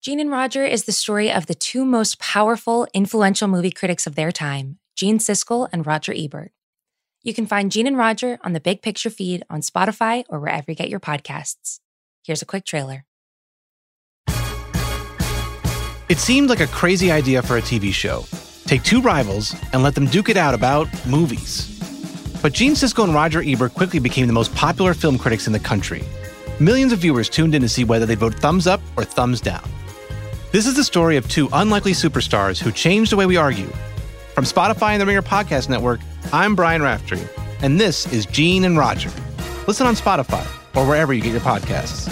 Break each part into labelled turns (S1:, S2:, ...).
S1: Gene and Roger is the story of the two most powerful, influential movie critics of their time, Gene Siskel and Roger Ebert. You can find Gene and Roger on the Big Picture feed on Spotify or wherever you get your podcasts. Here's a quick trailer.
S2: It seemed like a crazy idea for a TV show. Take two rivals and let them duke it out about movies. But Gene Siskel and Roger Ebert quickly became the most popular film critics in the country. Millions of viewers tuned in to see whether they'd vote thumbs up or thumbs down. This is the story of two unlikely superstars who changed the way we argue. From Spotify and the Ringer Podcast Network, I'm Brian Raftery, and this is Gene and Roger. Listen on Spotify or wherever you get your podcasts.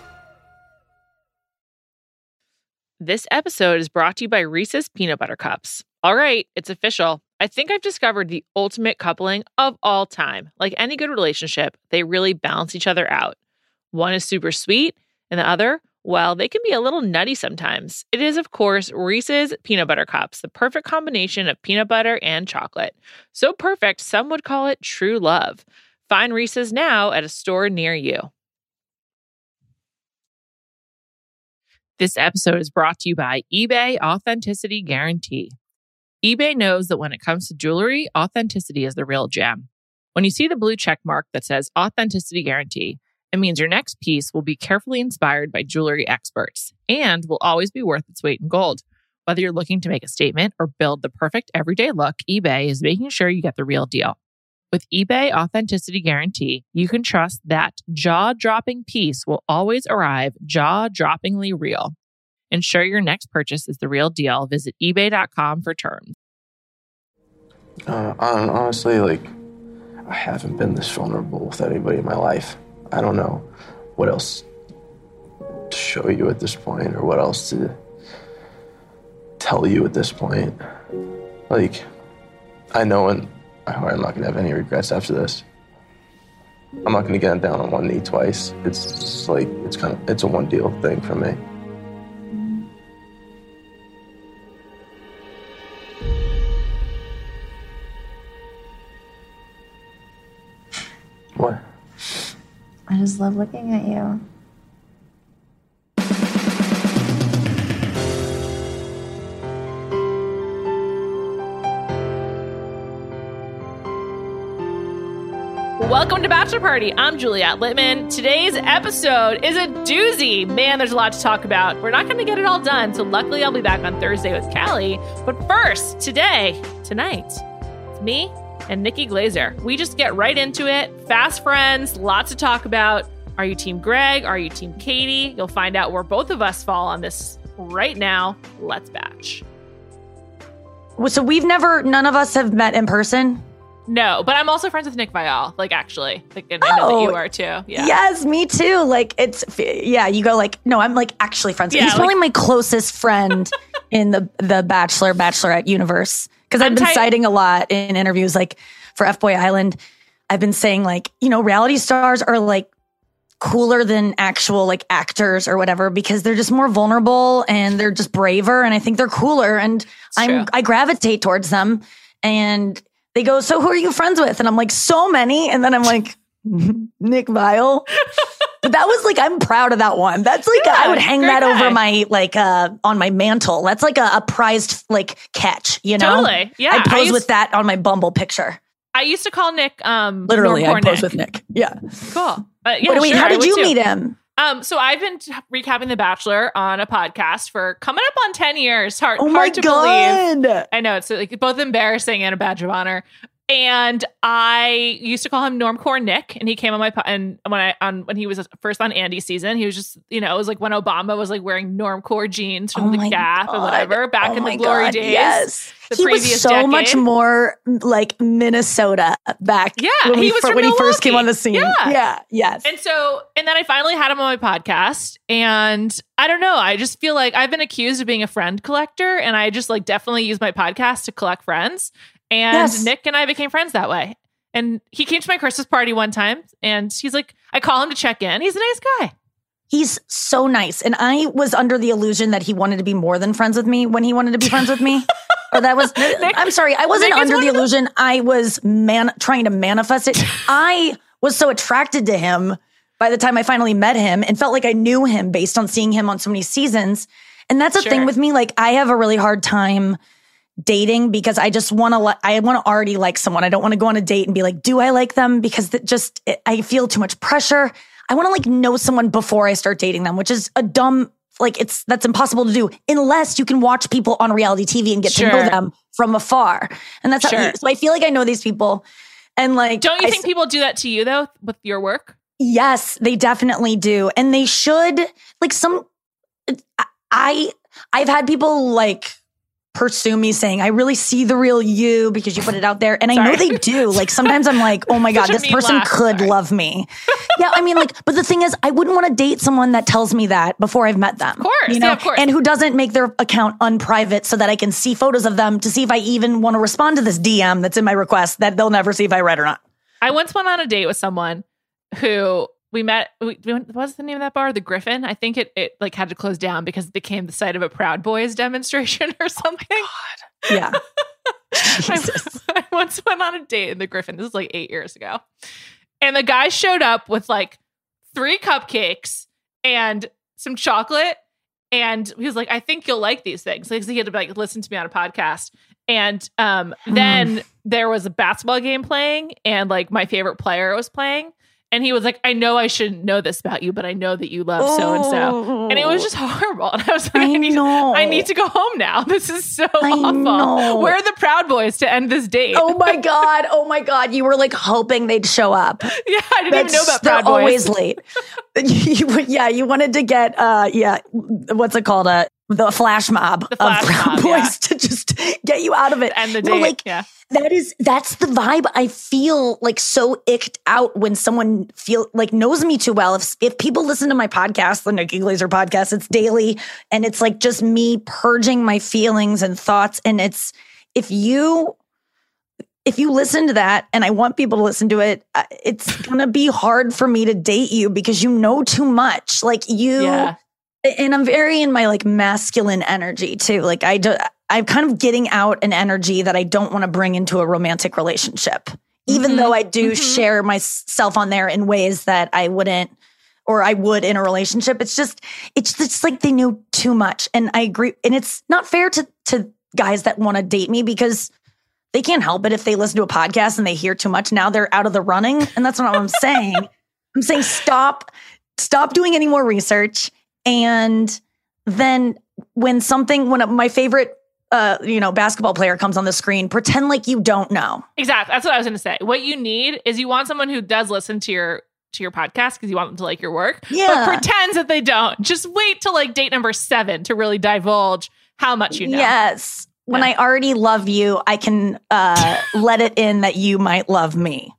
S3: This episode is brought to you by Reese's Peanut Butter Cups. All right, it's official. I think I've discovered the ultimate coupling of all time. Like any good relationship, they really balance each other out. One is super sweet, and the other, well, they can be a little nutty sometimes. It is, of course, Reese's Peanut Butter Cups, the perfect combination of peanut butter and chocolate. So perfect, some would call it true love. Find Reese's now at a store near you. This episode is brought to you by eBay Authenticity Guarantee. eBay knows that when it comes to jewelry, authenticity is the real gem. When you see the blue check mark that says Authenticity Guarantee, it means your next piece will be carefully inspired by jewelry experts and will always be worth its weight in gold. Whether you're looking to make a statement or build the perfect everyday look, eBay is making sure you get the real deal. With eBay Authenticity Guarantee, you can trust that jaw-dropping piece will always arrive jaw-droppingly real. Ensure your next purchase is the real deal. Visit ebay.com for terms.
S4: Honestly, I haven't been this vulnerable with anybody in my life. I don't know what else to show you at this point or what else to tell you at this point. I know in my heart I'm not going to have any regrets after this. I'm not going to get down on one knee twice. It's a one deal thing for me. What?
S5: I just love looking at you.
S3: Welcome to Bachelor Party. I'm Juliette Littman. Today's episode is a doozy. Man, there's a lot to talk about. We're not going to get it all done, so luckily I'll be back on Thursday with Callie. But first, tonight, it's me and Nikki Glazer. We just get right into it. Fast friends, lots to talk about. Are you Team Greg? Are you Team Katie? You'll find out where both of us fall on this right now. Let's batch.
S6: So none of us have met in person?
S3: No, but I'm also friends with Nick Viall, actually. And I know that you are too. Yeah.
S6: Yes, me too. You go no, I'm actually friends. Yeah, he's probably my closest friend in the Bachelorette universe. Because I've been citing a lot in interviews, for F-Boy Island. I've been saying, reality stars are, cooler than actual, actors or whatever, because they're just more vulnerable and they're just braver. And I think they're cooler. And I gravitate towards them. And they go, so who are you friends with? And I'm like, so many. And then I'm like, Nick Viall. But that was I'm proud of that one. That's I would hang that guy over my on my mantle. That's a prized catch, you know?
S3: Totally. Yeah.
S6: I pose with that on my Bumble picture.
S3: I used to call Nick
S6: literally I pose with Nick. Yeah.
S3: Cool.
S6: How did you meet him?
S3: So I've been recapping The Bachelor on a podcast for coming up on 10 years. Hard to believe. I know, it's both embarrassing and a badge of honor. And I used to call him Normcore Nick, and he came on my and when he was first on Andy's season, he was just it was when Obama was wearing Normcore jeans from the Gap or whatever back in the glory days.
S6: Yes,
S3: he was so
S6: much more Minnesota back.
S3: Yeah,
S6: when
S3: he was
S6: when he first came on the scene.
S3: Yeah,
S6: yes.
S3: And then I finally had him on my podcast, and I don't know. I just feel I've been accused of being a friend collector, and I just definitely use my podcast to collect friends. And Nick and I became friends that way. And he came to my Christmas party one time, and he's I call him to check in. He's a nice guy.
S6: He's so nice. And I was under the illusion that he wanted to be more than friends with me when he wanted to be friends with me. Or that was, I'm sorry, I wasn't under the illusion. I was trying to manifest it. I was so attracted to him by the time I finally met him and felt like I knew him based on seeing him on so many seasons. And that's a thing with me. Like, I have a really hard time dating because I just want to, I want to already like someone. I don't want to go on a date and be like, do I like them? Because I feel too much pressure. I want to like know someone before I start dating them, which is a dumb, like that's impossible to do unless you can watch people on reality TV and get to know them from afar. And that's how, so I feel like I know these people. And like,
S3: don't you think people do that to you though with your work?
S6: Yes, they definitely do. And they should. Like I've had people like pursue me saying, I really see the real you because you put it out there. And I know they do. Like sometimes I'm like, oh my God, this person could love me. Yeah, I mean like, but the thing is, I wouldn't want to date someone that tells me that before I've met them.
S3: Of course,
S6: you know?
S3: of course.
S6: And who doesn't make their account unprivate so that I can see photos of them to see if I even want to respond to this DM that's in my request that they'll never see if I read or not.
S3: I once went on a date with someone who we met. What's the name of that bar? The Griffin. I think it like had to close down because it became the site of a Proud Boys demonstration or something.
S6: Oh God. Yeah.
S3: I once went on a date in the Griffin. This was like 8 years ago. And the guy showed up with like 3 cupcakes and some chocolate. And he was like, I think you'll like these things. Like, so he had to like listen to me on a podcast. And then there was a basketball game playing and like my favorite player was playing. And he was like, I know I shouldn't know this about you, but I know that you love so-and-so. And it was just horrible. And I was like, I need to go home now. This is so awful. Where are the Proud Boys to end this date?
S6: Oh my God. Oh my God. You were like hoping they'd show up.
S3: Yeah, I didn't even know about Proud Boys.
S6: Always late. You wanted to get, what's it called? The flash mob of Proud Boys to just get you out of it.
S3: And the date,
S6: That's the vibe. I feel like so icked out when someone knows me too well. If people listen to my podcast, the Nikki Glaser podcast, it's daily and it's like just me purging my feelings and thoughts. And it's, if you listen to that, and I want people to listen to it, it's going to be hard for me to date you because you know too much. Like and I'm very in my like masculine energy too. Like I'm kind of getting out an energy that I don't want to bring into a romantic relationship, even though I do share myself on there in ways that I wouldn't, or I would in a relationship. It's just like they knew too much. And I agree. And it's not fair to guys that want to date me because they can't help it if they listen to a podcast and they hear too much. Now they're out of the running. And that's what I'm saying. I'm saying stop doing any more research. And then when my favorite basketball player comes on the screen, pretend like you don't know.
S3: Exactly. That's what I was going to say. What you need is you want someone who does listen to your podcast because you want them to like your work, but pretends that they don't. Just wait till like date number 7 to really divulge how much you know.
S6: Yes. When I already love you, I can let it in that you might love me.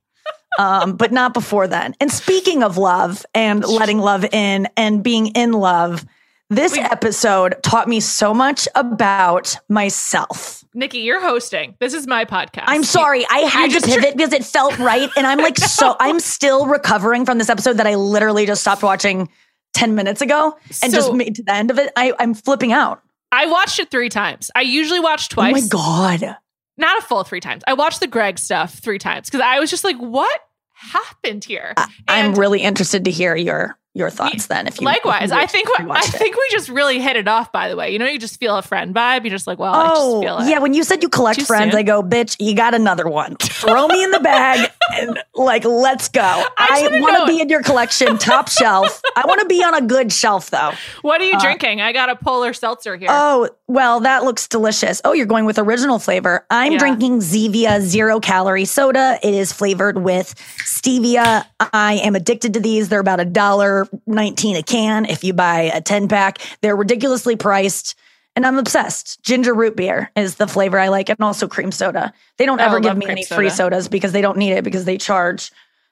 S6: But not before then. And speaking of love and letting love in and being in love, this episode taught me so much about myself.
S3: Nikki, you're hosting. This is my podcast.
S6: I'm sorry. I had to pivot because it felt right. And I'm like, I'm still recovering from this episode that I literally just stopped watching 10 minutes ago and just made to the end of it. I'm flipping out.
S3: I watched it 3 times. I usually watch twice.
S6: Oh my God.
S3: Not a full 3 times. I watched the Greg stuff 3 times because I was just like, what happened here?
S6: I'm really interested to hear your thoughts then. If you
S3: likewise, I think we just really hit it off. By the way, you just feel a friend vibe. You're just like, well, I just feel it.
S6: Yeah. When you said you collect friends, I go, bitch, you got another one. Throw me in the bag and like, let's go. I want to be in your collection, top shelf. I want to be on a good shelf though.
S3: What are you drinking? I got a polar seltzer here.
S6: Oh, well, that looks delicious. Oh, you're going with original flavor. I'm drinking Zevia 0-calorie soda. It is flavored with stevia. I am addicted to these. They're about $1.19 a can. If you buy a 10-pack, they're ridiculously priced. And I'm obsessed. Ginger root beer is the flavor I like. And also cream soda. They don't ever give me any free sodas because they don't need it because they charge,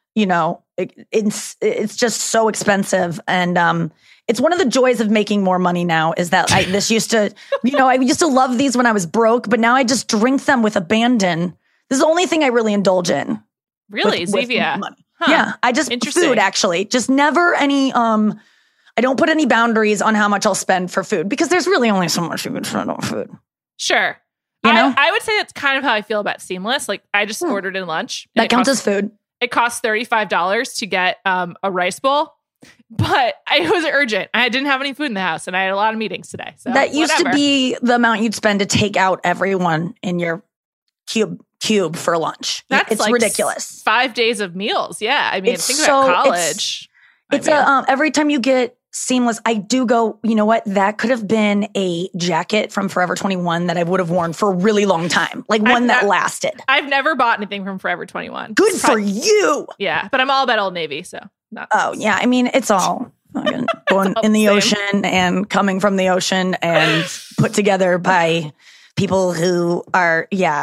S6: it's just so expensive. And it's one of the joys of making more money now is that I used to love these when I was broke, but now I just drink them with abandon. This is the only thing I really indulge in.
S3: Really? Zevia?
S6: Huh. Yeah. I just, food actually, just never any, I don't put any boundaries on how much I'll spend for food because there's really only so much you can spend on food.
S3: Sure. I would say that's kind of how I feel about Seamless. Like I just ordered in lunch.
S6: That counts as food.
S3: It costs $35 to get a rice bowl. But it was urgent. I didn't have any food in the house, and I had a lot of meetings today. So
S6: that used to be the amount you'd spend to take out everyone in your cube for lunch. It's like ridiculous.
S3: 5 days of meals. Yeah. I mean, think about college.
S6: It's every time you get seamless, I do go, you know what? That could have been a jacket from Forever 21 that I would have worn for a really long time. Like one that lasted.
S3: I've never bought anything from Forever 21.
S6: Good for you.
S3: Yeah. But I'm all about Old Navy. So
S6: yeah. I mean, it's all going in the ocean and coming from the ocean and put together by people who are,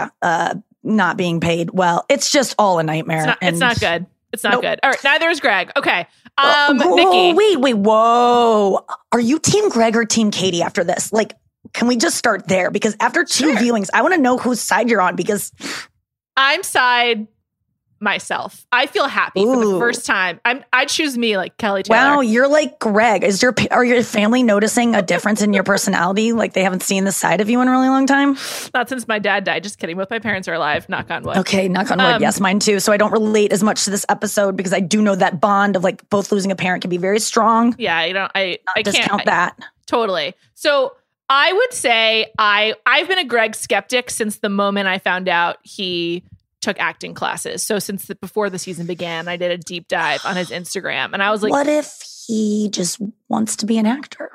S6: not being paid well. It's just all a nightmare.
S3: It's not good. It's not good. All right. Neither is Greg. Okay.
S6: Nikki. Wait. Whoa. Are you Team Greg or Team Katie after this? Like, can we just start there? Because after two viewings, I want to know whose side you're on because
S3: I'm side myself. I feel happy for the first time. I choose me like Kelly Taylor.
S6: Wow, you're like Greg. Are your family noticing a difference in your personality? Like they haven't seen the side of you in a really long time?
S3: Not since my dad died. Just kidding. Both my parents are alive. Knock on wood.
S6: Okay, knock on wood. Yes, mine too. So I don't relate as much to this episode because I do know that bond of like both losing a parent can be very strong.
S3: Yeah, I
S6: discount that.
S3: Totally. So I would say I've been a Greg skeptic since the moment I found out he took acting classes. So since before the season began, I did a deep dive on his Instagram and I was like,
S6: what if he just wants to be an actor?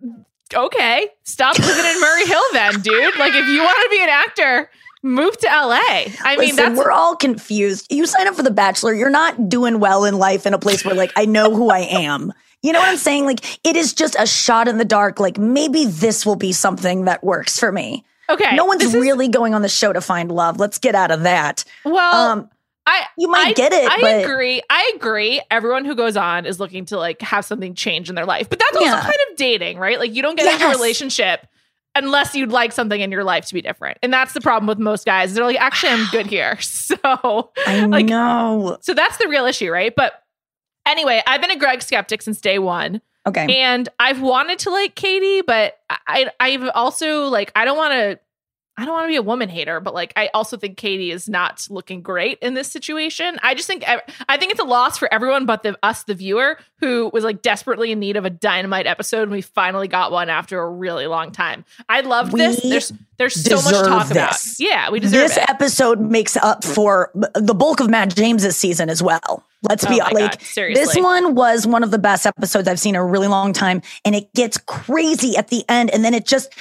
S3: Okay. Stop living in Murray Hill then, dude. Like if you want to be an actor, move to LA.
S6: Listen, we're all confused. You sign up for The Bachelor. You're not doing well in life in a place where like, I know who I am. You know what I'm saying? Like it is just a shot in the dark. Like maybe this will be something that works for me.
S3: Okay.
S6: No one's really going on the show to find love. Let's get out of that.
S3: Well,
S6: you might get it.
S3: I agree. Everyone who goes on is looking to like have something change in their life. But that's also kind of dating, right? Like you don't get into a relationship unless you'd like something in your life to be different. And that's the problem with most guys. They're like, actually, I'm good here. So
S6: I know.
S3: So that's the real issue, right? But anyway, I've been a Greg skeptic since day one.
S6: Okay.
S3: And I've wanted to like Katie, but I've also like, I don't want to be a woman hater, but like, I also think Katie is not looking great in this situation. I think it's a loss for everyone, but the viewer who was like desperately in need of a dynamite episode. And we finally got one after a really long time. I love this. There's so much to talk about. Yeah, we deserve
S6: this episode makes up for the bulk of Matt James's season as well. Let's be like, seriously. This one was one of the best episodes I've seen in a really long time. And it gets crazy at the end. And then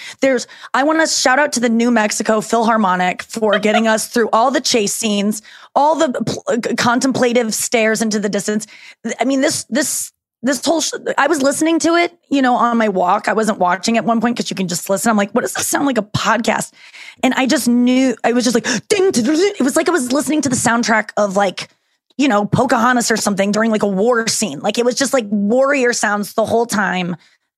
S6: I want to shout out to the New Mexico Philharmonic for getting us through all the chase scenes, all the contemplative stares into the distance. I mean, this whole, I was listening to it, on my walk. I wasn't watching at one point because you can just listen. I'm like, what does this sound like a podcast? And I just knew, I was just like, ding, it was like I was listening to the soundtrack of like, Pocahontas or something during like a war scene. Like it was just like warrior sounds the whole time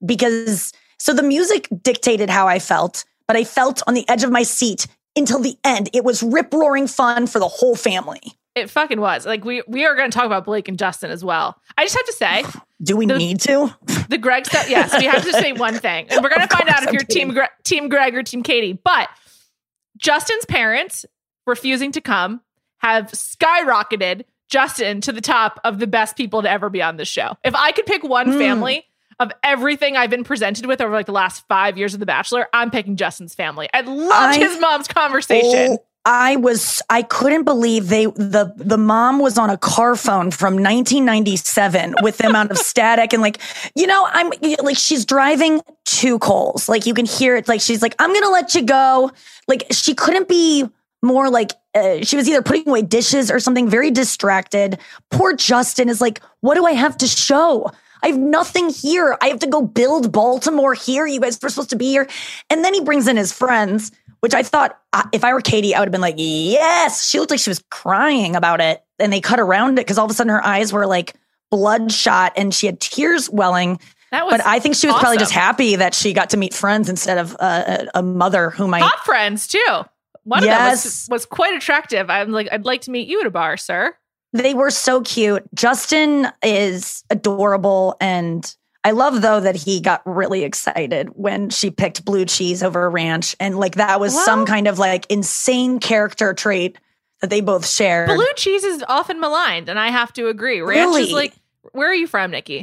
S6: so the music dictated how I felt, but I felt on the edge of my seat until the end. It was rip roaring fun for the whole family.
S3: It fucking was. Like we are going to talk about Blake and Justin as well. I just have to say,
S6: do we need to?
S3: The Greg stuff. Yes, we have to say one thing, and we're going to find out if you're Team Greg or Team Katie. But Justin's parents refusing to come have skyrocketed Justin to the top of the best people to ever be on this show. If I could pick one family of everything I've been presented with over like the last 5 years of The Bachelor, I'm picking Justin's family. I loved his mom's conversation.
S6: I couldn't believe the mom was on a car phone from 1997 with the amount of static and like, I'm like, she's driving to Kohl's. Like you can hear it. Like, she's like, I'm going to let you go. Like she couldn't be more like, she was either putting away dishes or something, very distracted. Poor Justin is like, what do I have to show? I have nothing here. I have to go build Baltimore here. You guys were supposed to be here. And then he brings in his friends, which I thought if I were Katie, I would have been like, yes. She looked like she was crying about it. And they cut around it because all of a sudden her eyes were like bloodshot and she had tears welling. But I think she was probably just happy that she got to meet friends instead of a mother who might.
S3: Hot friends too. One of them was quite attractive. I'm like, I'd like to meet you at a bar, sir.
S6: They were so cute. Justin is adorable. And I love, though, that he got really excited when she picked blue cheese over ranch. And like that was some kind of like insane character trait that they both shared.
S3: Blue cheese is often maligned. And I have to agree. Ranch is like, where are you from, Nikki?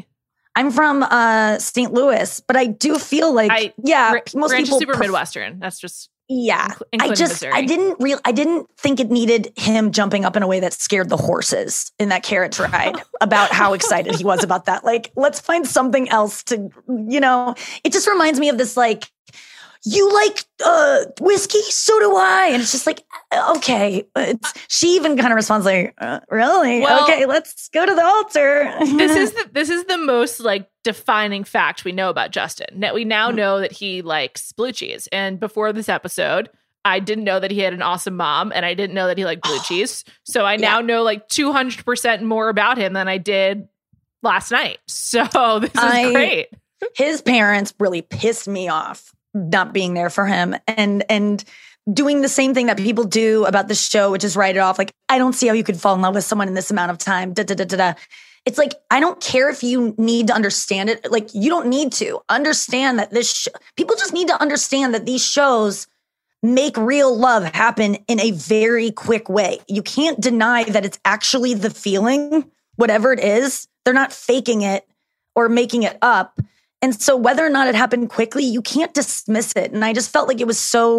S6: I'm from St. Louis, but I do feel like, most people
S3: super Midwestern. That's just
S6: I didn't think it needed him jumping up in a way that scared the horses in that carriage ride about how excited he was about that. Like, let's find something else to, it just reminds me of this, like, you like whiskey? So do I. And it's just like, okay. She even kind of responds like, really? Well, okay, let's go to the altar.
S3: This is the most like defining fact we know about Justin. That we now know that he likes blue cheese. And before this episode, I didn't know that he had an awesome mom, and I didn't know that he liked blue cheese. So I now know like 200% more about him than I did last night. So this is great.
S6: His parents really pissed me off not being there for him and doing the same thing that people do about the show, which is write it off. Like, I don't see how you could fall in love with someone in this amount of time. It's like, I don't care if you need to understand it. Like, you don't need to understand that people just need to understand that these shows make real love happen in a very quick way. You can't deny that it's actually the feeling, whatever it is. They're not faking it or making it up. And so whether or not it happened quickly, you can't dismiss it. And I just felt like it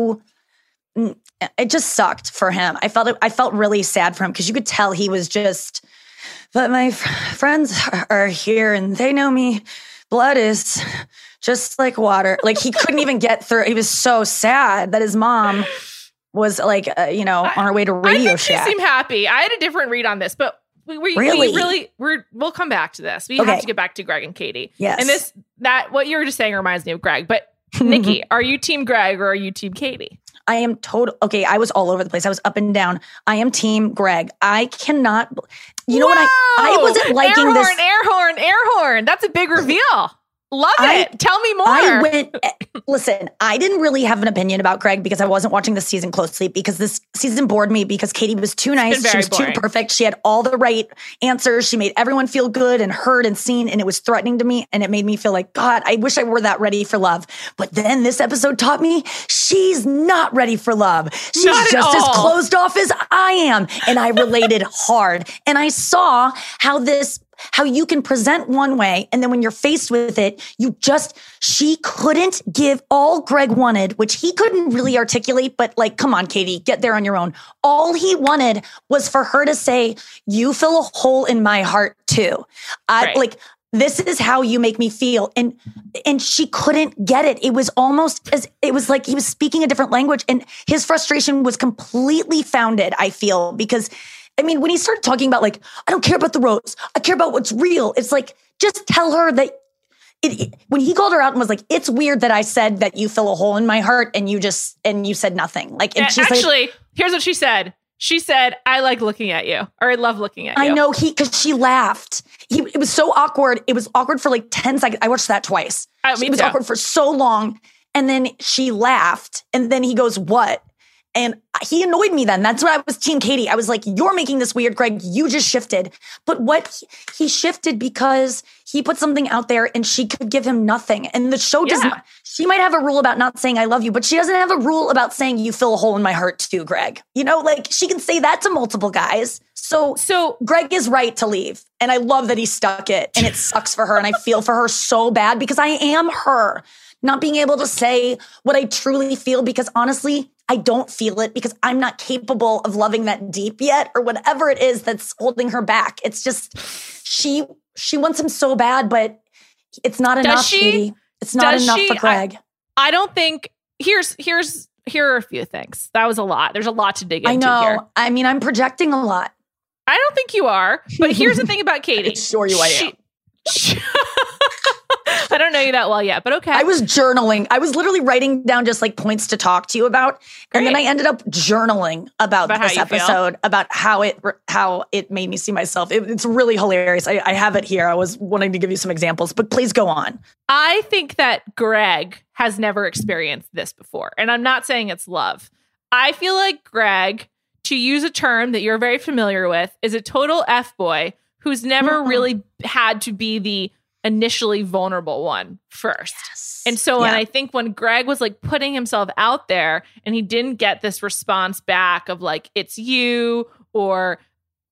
S6: just sucked for him. I felt really sad for him because you could tell he was just, but my friends are here and they know me. Blood is just like water. Like, he couldn't even get through. He was so sad that his mom was like, on her way to Radio Shack.
S3: She seemed happy. I had a different read on this, but we'll come back to this. We have to get back to Greg and Katie.
S6: Yes.
S3: And what you were just saying reminds me of Greg. But Nikki, are you team Greg or are you team Katie?
S6: I am okay. I was all over the place. I was up and down. I am team Greg. I cannot. What I wasn't liking
S3: air
S6: this.
S3: Air horn. That's a big reveal. Love it. Tell me more.
S6: Listen, I didn't really have an opinion about Greg because I wasn't watching this season closely because this season bored me because Katie was too nice. She was too perfect. She had all the right answers. She made everyone feel good and heard and seen, and it was threatening to me. And it made me feel like, God, I wish I were that ready for love. But then this episode taught me she's not ready for love. She's just as closed off as I am. And I related hard. And I saw how you can present one way, and then when you're faced with it, she couldn't give all Greg wanted, which he couldn't really articulate, but like, come on, Katie, get there on your own. All he wanted was for her to say, you fill a hole in my heart too. This is how you make me feel. And she couldn't get it. It was like he was speaking a different language, and his frustration was completely founded, I feel, because when he started talking about like, I don't care about the rose, I care about what's real. It's like, just tell her that when he called her out and was like, it's weird that I said that you fill a hole in my heart and you said nothing. Like, and she's
S3: actually, here's what she said. She said, I like looking at you, or I love looking at you.
S6: I know, because she laughed. It was so awkward. It was awkward for like 10 seconds. I watched that twice. It was awkward for so long. And then she laughed. And then he goes, what? And he annoyed me then. That's why I was team Katie. I was like, you're making this weird, Greg. You just shifted. But he shifted because he put something out there and she could give him nothing. And the show does not. She might have a rule about not saying I love you, but she doesn't have a rule about saying you fill a hole in my heart too, Greg. Like, she can say that to multiple guys. So Greg is right to leave. And I love that he stuck it. And it sucks for her. And I feel for her so bad because I am her. Not being able to say what I truly feel because honestly, I don't feel it because I'm not capable of loving that deep yet or whatever it is that's holding her back. It's just, she wants him so bad, but it's not enough, Katie. It's not enough for Greg.
S3: I don't think, here are a few things. That was a lot. There's a lot to dig into here.
S6: I know. I'm projecting a lot.
S3: I don't think you are, but here's the thing about Katie.
S6: I assure you I am.
S3: I don't know you that well yet, but okay.
S6: I was journaling. I was literally writing down just like points to talk to you about. And then I ended up journaling about this episode, about how it made me see myself. It's really hilarious. I have it here. I was wanting to give you some examples, but please go on.
S3: I think that Greg has never experienced this before. And I'm not saying it's love. I feel like Greg, to use a term that you're very familiar with, is a total F-boy who's never really had to be the initially vulnerable one first. Yes. And so and I think when Greg was like putting himself out there and he didn't get this response back of like, it's you, or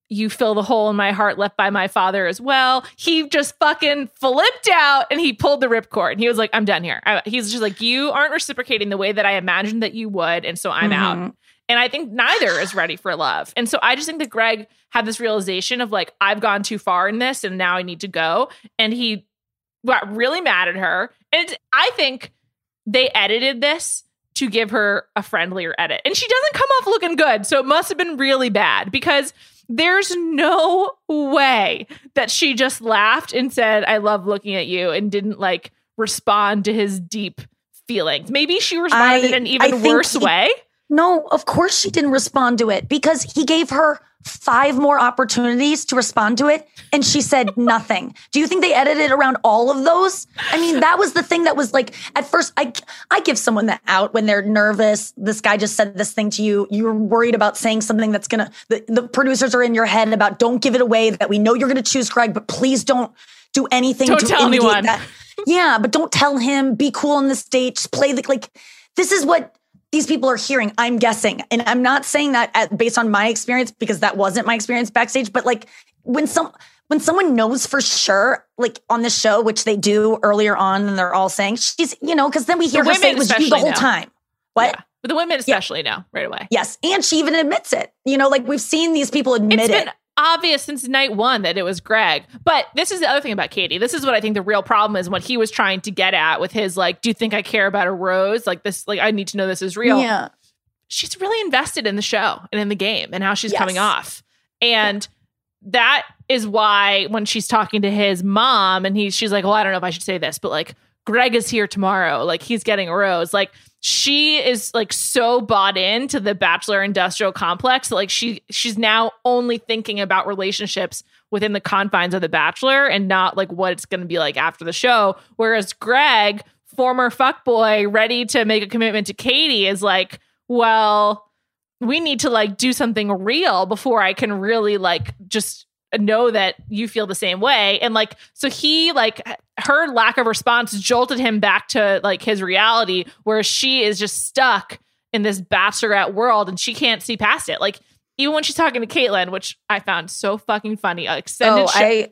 S3: you fill the hole in my heart left by my father as well. He just fucking flipped out and he pulled the ripcord. And he was like, I'm done here. He's just like, you aren't reciprocating the way that I imagined that you would. And so I'm out. And I think neither is ready for love. And so I just think that Greg had this realization of like, I've gone too far in this and now I need to go. And he got really mad at her. And I think they edited this to give her a friendlier edit. And she doesn't come off looking good. So it must have been really bad because there's no way that she just laughed and said, I love looking at you, and didn't like respond to his deep feelings. Maybe she responded in an even worse way.
S6: No, of course she didn't respond to it because he gave her 5 more opportunities to respond to it and she said nothing. Do you think they edited around all of those? I mean, that was the thing that was like, at first, I give someone that out when they're nervous. This guy just said this thing to you. You're worried about saying something that's going to, the producers are in your head about don't give it away, that we know you're going to choose Greg, but please don't do anything
S3: to tell anyone.
S6: That. Yeah, but don't tell him. Be cool on the stage. Play like, this is what these people are hearing, I'm guessing. And I'm not saying that based on my experience, because that wasn't my experience backstage. But like when someone knows for sure, like on the show, which they do earlier on, and they're all saying she's, because then we hear her say it was you the whole time. What?
S3: Yeah. But the women especially know right away.
S6: Yes. And she even admits it. Like we've seen these people admit it.
S3: It's been obvious since night one that it was Greg. But this is the other thing about Katie. This is what I think the real problem is, what he was trying to get at with his like, do you think I care about a rose? Like this, like I need to know this is real.
S6: Yeah.
S3: She's really invested in the show and in the game and how she's coming off. And that is why when she's talking to his mom and she's like, well, I don't know if I should say this, but like Greg is here tomorrow. Like he's getting a rose. Like she is like so bought into the Bachelor industrial complex that like she's now only thinking about relationships within the confines of the Bachelor and not like what it's going to be like after the show. Whereas Greg, former fuckboy, ready to make a commitment to Katie, is like, well, we need to like do something real before I can really like just know that you feel the same way. And like, so he like, her lack of response jolted him back to like his reality, where she is just stuck in this Bachelorette world and she can't see past it. Like even when she's talking to Caitlyn, which I found so fucking funny, an extended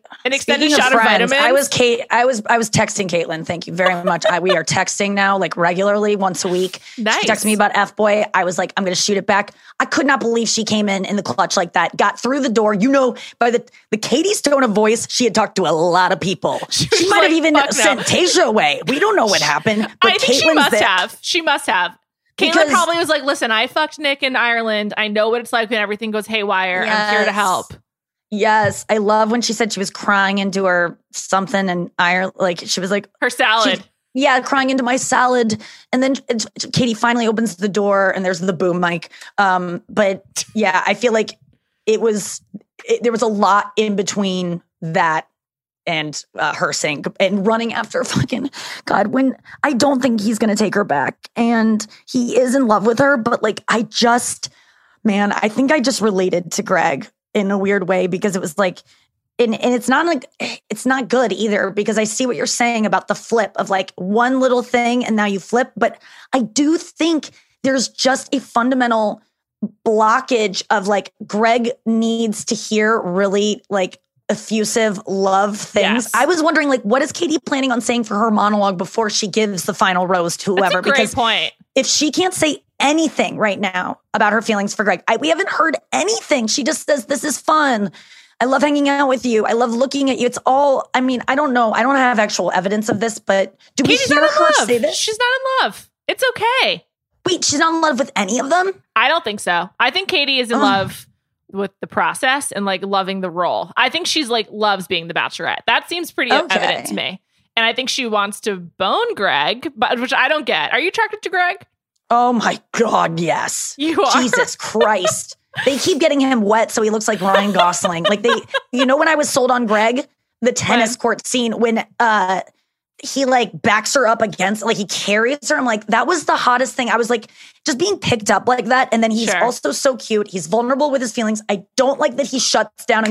S3: shot of vitamins.
S6: I was texting Caitlyn. Thank you very much. We are texting now like regularly once a week.
S3: Nice.
S6: She texted me about F-Boy. I was like, I'm going to shoot it back. I could not believe she came in the clutch like that, got through the door. By the Katie's tone of voice, she had talked to a lot of people. She might have even sent Tayshia away. We don't know what happened. But
S3: I think she must have. Caitlyn probably was like, listen, I fucked Nick in Ireland. I know what it's like when everything goes haywire. Yes. I'm here to help.
S6: Yes. I love when she said she was crying into her something in Ireland. Like she was like,
S3: her salad.
S6: Crying into my salad. And then Katie finally opens the door and there's the boom mic. But yeah, I feel like there was a lot in between that and her saying and running after fucking God, when I don't think he's going to take her back, and he is in love with her. But like, I think I just related to Greg in a weird way, because it was like, and it's not like, it's not good either, because I see what you're saying about the flip of like one little thing and now you flip. But I do think there's just a fundamental blockage of like, Greg needs to hear really like effusive love things. Yes. I was wondering, like, what is Katie planning on saying for her monologue before she gives the final rose to whoever?
S3: That's a great point.
S6: If she can't say anything right now about her feelings for Greg, we haven't heard anything. She just says, this is fun. I love hanging out with you. I love looking at you. It's all, I mean, I don't know. I don't have actual evidence of this, but do
S3: Katie's
S6: we hear her say this?
S3: She's not in love. It's okay.
S6: Wait, she's not in love with any of them?
S3: I don't think so. I think Katie is in love with the process and like loving the role. I think she's like loves being the Bachelorette. That seems pretty evident to me. And I think she wants to bone Greg, but which I don't get. Are you attracted to Greg?
S6: Oh my God, yes.
S3: You are?
S6: Jesus Christ. They keep getting him wet so he looks like Ryan Gosling. Like when I was sold on Greg, the tennis court scene when he like backs her up against, like he carries her. I'm like, that was the hottest thing. I was like, just being picked up like that. And then he's also so cute. He's vulnerable with his feelings. I don't like that he shuts down and goes,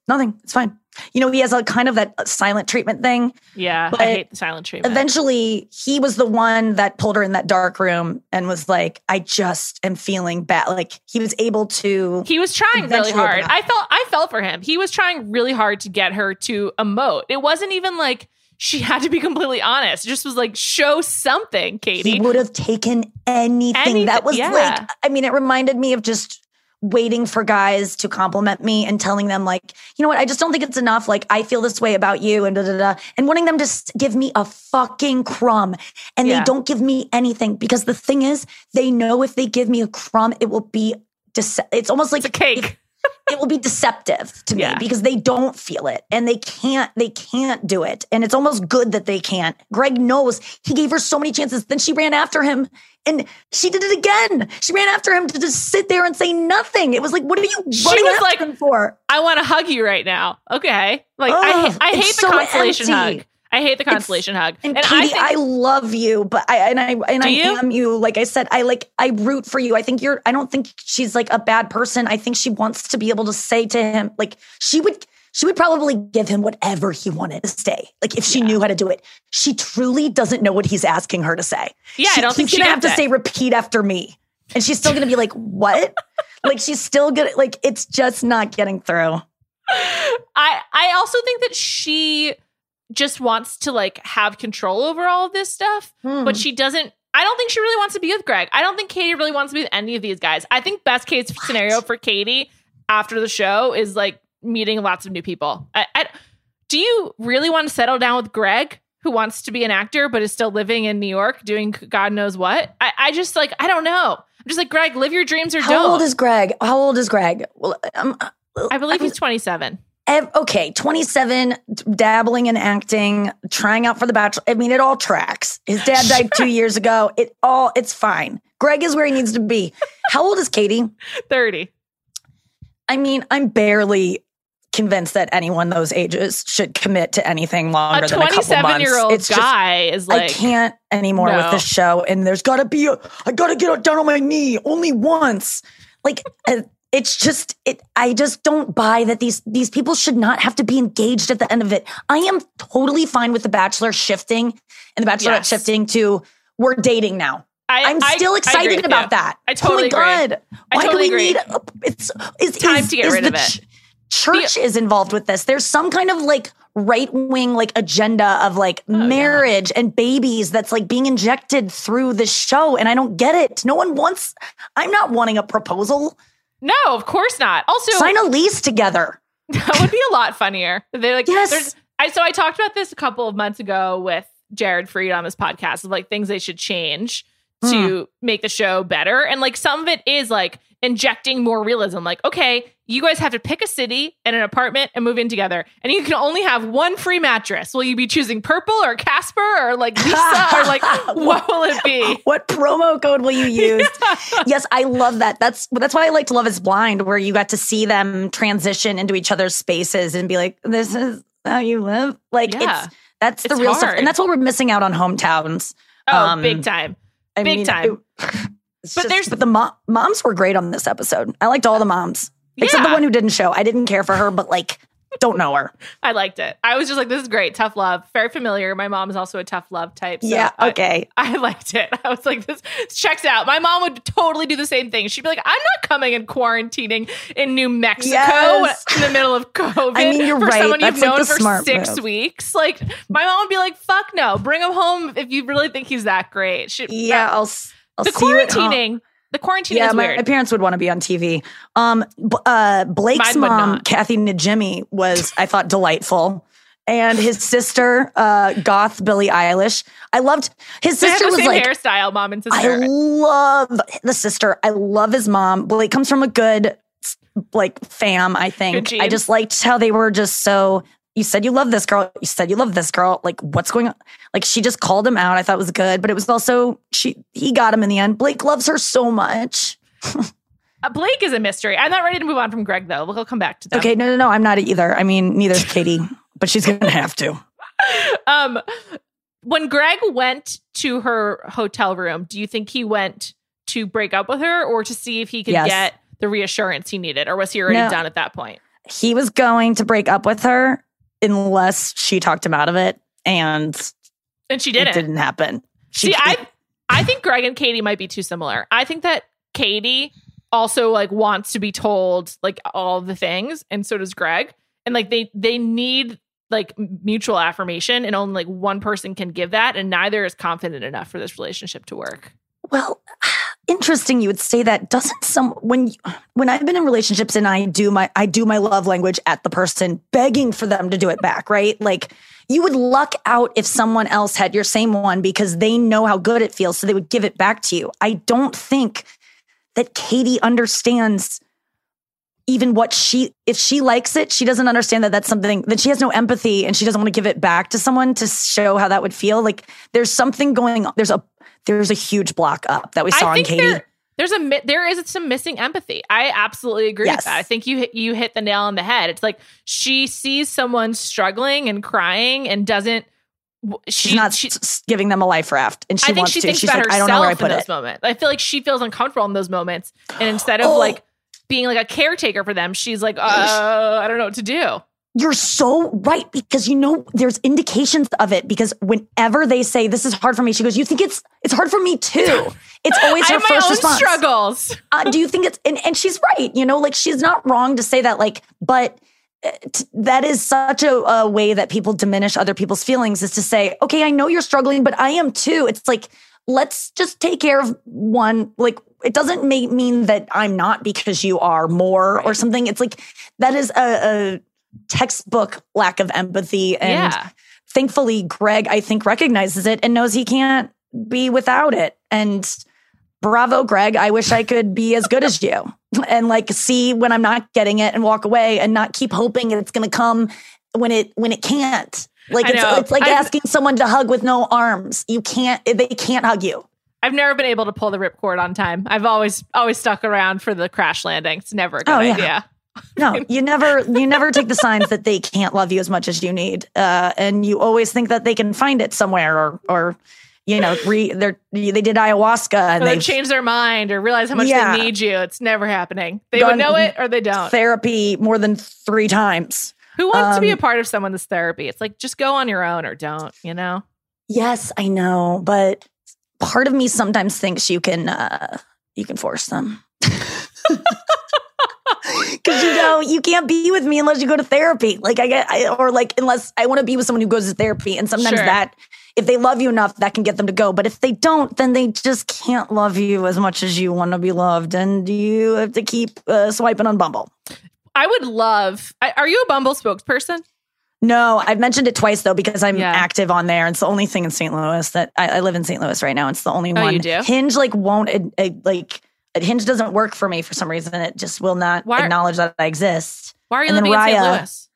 S6: Nothing. It's fine. You know, he has a kind of that silent treatment thing.
S3: Yeah, I hate the silent treatment.
S6: Eventually, he was the one that pulled her in that dark room and was like, I just am feeling bad. Like, he was able to...
S3: He was trying really hard. I felt for him. He was trying really hard to get her to emote. It wasn't even like she had to be completely honest. It just was like, show something, Katie.
S6: He would have taken anything. That was like, I mean, it reminded me of just waiting for guys to compliment me and telling them like, you know what, I just don't think it's enough. Like, I feel this way about you and and wanting them to give me a fucking crumb. And they don't give me anything, because the thing is, they know if they give me a crumb, it will be, it's almost like
S3: it's a cake.
S6: It will be deceptive to me because they don't feel it and they can't do it. And it's almost good that they can't. Greg knows. He gave her so many chances. Then she ran after him and she did it again. She ran after him to just sit there and say nothing. It was like, what are you running after him for?
S3: I want to hug you right now. Okay. Like, I hate the consolation hug. I hate the consolation hug.
S6: And Katie, I love you, but I am you. Like I said, I root for you. I don't think she's like a bad person. I think she wants to be able to say to him, like, she would probably give him whatever he wanted to say. Like, if she knew how to do it. She truly doesn't know what he's asking her to say.
S3: Yeah, I don't think she's
S6: gonna have to say, repeat after me. And she's still gonna be like, what? Like, she's still gonna, like, it's just not getting through.
S3: I also think that she just wants to like have control over all of this stuff, but she doesn't. I don't think she really wants to be with Greg. I don't think Katie really wants to be with any of these guys. I think best case scenario for Katie after the show is like meeting lots of new people. Do you really want to settle down with Greg, who wants to be an actor but is still living in New York doing God knows what? I just like, I don't know. I'm just like, Greg, live your dreams or don't.
S6: How old is Greg? Well,
S3: I believe he's 27.
S6: Okay, 27, dabbling in acting, trying out for The Bachelor. I mean, it all tracks. His dad died 2 years ago. It's fine. Greg is where he needs to be. How old is Katie?
S3: 30.
S6: I mean, I'm barely convinced that anyone those ages should commit to anything longer than a couple months. A
S3: 27-year-old guy is like,
S6: I can't anymore with this show. And there's got to be I got to get down on my knee only once. Like, it's just, I just don't buy that these people should not have to be engaged at the end of it. I am totally fine with The Bachelor shifting and The Bachelorette shifting to we're dating now. I'm still excited about that.
S3: I totally agree.
S6: God. Why do we need it's
S3: time to get rid of it?
S6: Church is involved with this. There's some kind of like right-wing like agenda of like marriage and babies that's like being injected through the show. And I don't get it. I'm not wanting a proposal.
S3: No, of course not. Also,
S6: sign a lease together.
S3: That would be a lot funnier. They're like,
S6: yes.
S3: So I talked about this a couple of months ago with Jared Freed on this podcast of like things they should change to make the show better. And like some of it is like injecting more realism. Like, okay, you guys have to pick a city and an apartment and move in together. And you can only have one free mattress. Will you be choosing Purple or Casper or like Lisa or like what will it be?
S6: What promo code will you use? Yes, I love that. That's why I liked Love is Blind, where you got to see them transition into each other's spaces and be like, this is how you live. Like that's the real stuff. And that's what we're missing out on Hometowns.
S3: Oh, big time. Big time.
S6: But the moms were great on this episode. I liked all the moms. Except the one who didn't show. I didn't care for her, but like, don't know her.
S3: I liked it. I was just like, this is great. Tough love. Very familiar. My mom is also a tough love type. So
S6: yeah, okay.
S3: I liked it. I was like, this checks out. My mom would totally do the same thing. She'd be like, I'm not coming and quarantining in New Mexico in the middle of COVID.
S6: I mean, you're
S3: for
S6: right.
S3: someone
S6: That's
S3: you've known
S6: like
S3: for 6 weeks. Like, my mom would be like, fuck no. Bring him home if you really think he's that great.
S6: I'll see you at home.
S3: The quarantine is weird.
S6: My parents would want to be on TV. Blake's mom, Kathy Najimy, was, I thought, delightful. And his sister, goth Billie Eilish. I loved his sister. Was like
S3: hairstyle, mom and sister.
S6: I love the sister. I love his mom. Blake comes from a good like fam, I think. I just liked how they were just so. You said you love this girl. You said you love this girl. Like, what's going on? Like, she just called him out. I thought it was good, but it was also, he got him in the end. Blake loves her so much.
S3: Blake is a mystery. I'm not ready to move on from Greg, though. We'll come back to that.
S6: Okay, no. I'm not either. I mean, neither's Katie, but she's going to have to.
S3: When Greg went to her hotel room, do you think he went to break up with her or to see if he could get the reassurance he needed? Or was he already done at that point?
S6: he was going to break up with her unless she talked him out of it. And
S3: she didn't.
S6: It didn't happen.
S3: I think Greg and Katie might be too similar. I think that Katie also like wants to be told like all the things, and so does Greg. And like they need like mutual affirmation, and only like one person can give that, and neither is confident enough for this relationship to work.
S6: Well, interesting you would say that. Doesn't when I've been in relationships and I do my love language at the person, begging for them to do it back, right? Like you would luck out if someone else had your same one because they know how good it feels, so they would give it back to you. I don't think that Katie understands even if she likes it, she doesn't understand that that's something that she has no empathy, and she doesn't want to give it back to someone to show how that would feel. Like there's something going on. There's a huge block up that we saw in Katie.
S3: There is some missing empathy. I absolutely agree with that. I think you hit the nail on the head. It's like she sees someone struggling and crying and doesn't.
S6: She's not giving them a life raft, and she wants to.
S3: She's
S6: like, I don't know where I put it.
S3: Moments. I feel like she feels uncomfortable in those moments, and instead of like being like a caretaker for them, she's like, I don't know what to do.
S6: You're so right, because there's indications of it, because whenever they say this is hard for me, she goes, you think it's hard for me too. It's always her first response.
S3: Struggles.
S6: Do you think it's and she's right, like she's not wrong to say that, like, but that is such a way that people diminish other people's feelings, is to say, okay, I know you're struggling, but I am too. It's like, let's just take care of one. Like, it doesn't mean that I'm not because you are more or something. It's like, that is a textbook lack of empathy. And thankfully, Greg, I think, recognizes it and knows he can't be without it. And bravo, Greg. I wish I could be as good as you and like see when I'm not getting it and walk away and not keep hoping it's going to come when it can't. Like it's like asking someone to hug with no arms. They can't hug you.
S3: I've never been able to pull the ripcord on time. I've always stuck around for the crash landing. It's never a good idea.
S6: No, you never take the signs that they can't love you as much as you need. And you always think that they can find it somewhere or they did ayahuasca and
S3: they changed their mind or realize how much they need you. It's never happening. They would know it or they don't.
S6: Therapy more than 3 times.
S3: Who wants to be a part of someone's therapy? It's like, just go on your own or don't,
S6: Yes, I know. But part of me sometimes thinks you can force them. Because you can't be with me unless you go to therapy. Like unless I want to be with someone who goes to therapy, and sometimes that, if they love you enough, that can get them to go. But if they don't, then they just can't love you as much as you want to be loved, and you have to keep swiping on Bumble.
S3: I would love. Are you a Bumble spokesperson?
S6: No, I've mentioned it twice though, because I'm active on there. It's the only thing in St. Louis that I live in St. Louis right now. It's the only one.
S3: You do?
S6: Hinge won't Hinge doesn't work for me for some reason. It just will not acknowledge that I exist.
S3: Why are you living in St. Louis?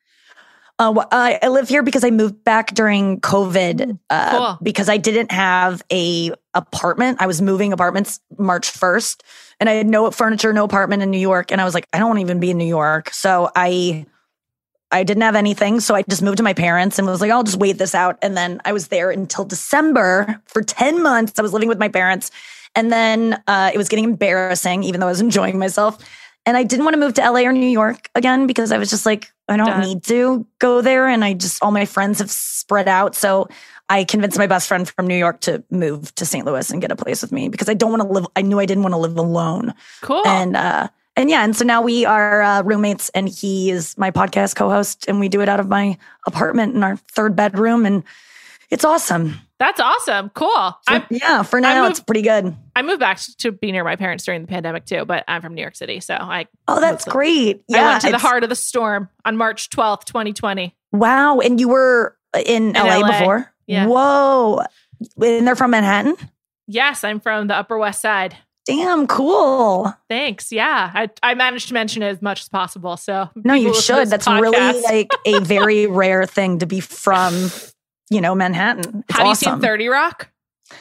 S6: I live here because I moved back during COVID
S3: cool.
S6: because I didn't have a apartment. I was moving apartments March 1st, and I had no furniture, no apartment in New York. And I was like, I don't want to even be in New York. So I didn't have anything. So I just moved to my parents and was like, I'll just wait this out. And then I was there until December for 10 months. I was living with my parents. And then it was getting embarrassing, even though I was enjoying myself. And I didn't want to move to LA or New York again, because I was just like, I don't need to go there. And all my friends have spread out. So I convinced my best friend from New York to move to St. Louis and get a place with me, because I knew I didn't want to live alone.
S3: Cool.
S6: And so now we are roommates, and he is my podcast co-host, and we do it out of my apartment in our 3rd bedroom, and it's awesome.
S3: That's awesome. Cool.
S6: For now, it's pretty good.
S3: I moved back to be near my parents during the pandemic too, but I'm from New York City. So
S6: that's great.
S3: Yeah. I went to the heart of the storm on March 12th, 2020.
S6: Wow. And you were in LA before?
S3: Yeah.
S6: Whoa. And they're from Manhattan?
S3: Yes. I'm from the Upper West Side.
S6: Damn, cool.
S3: Thanks. Yeah. I managed to mention it as much as possible. So
S6: no, you should. That's really like a very rare thing to be from Manhattan. It's
S3: Have
S6: awesome.
S3: you seen 30 Rock?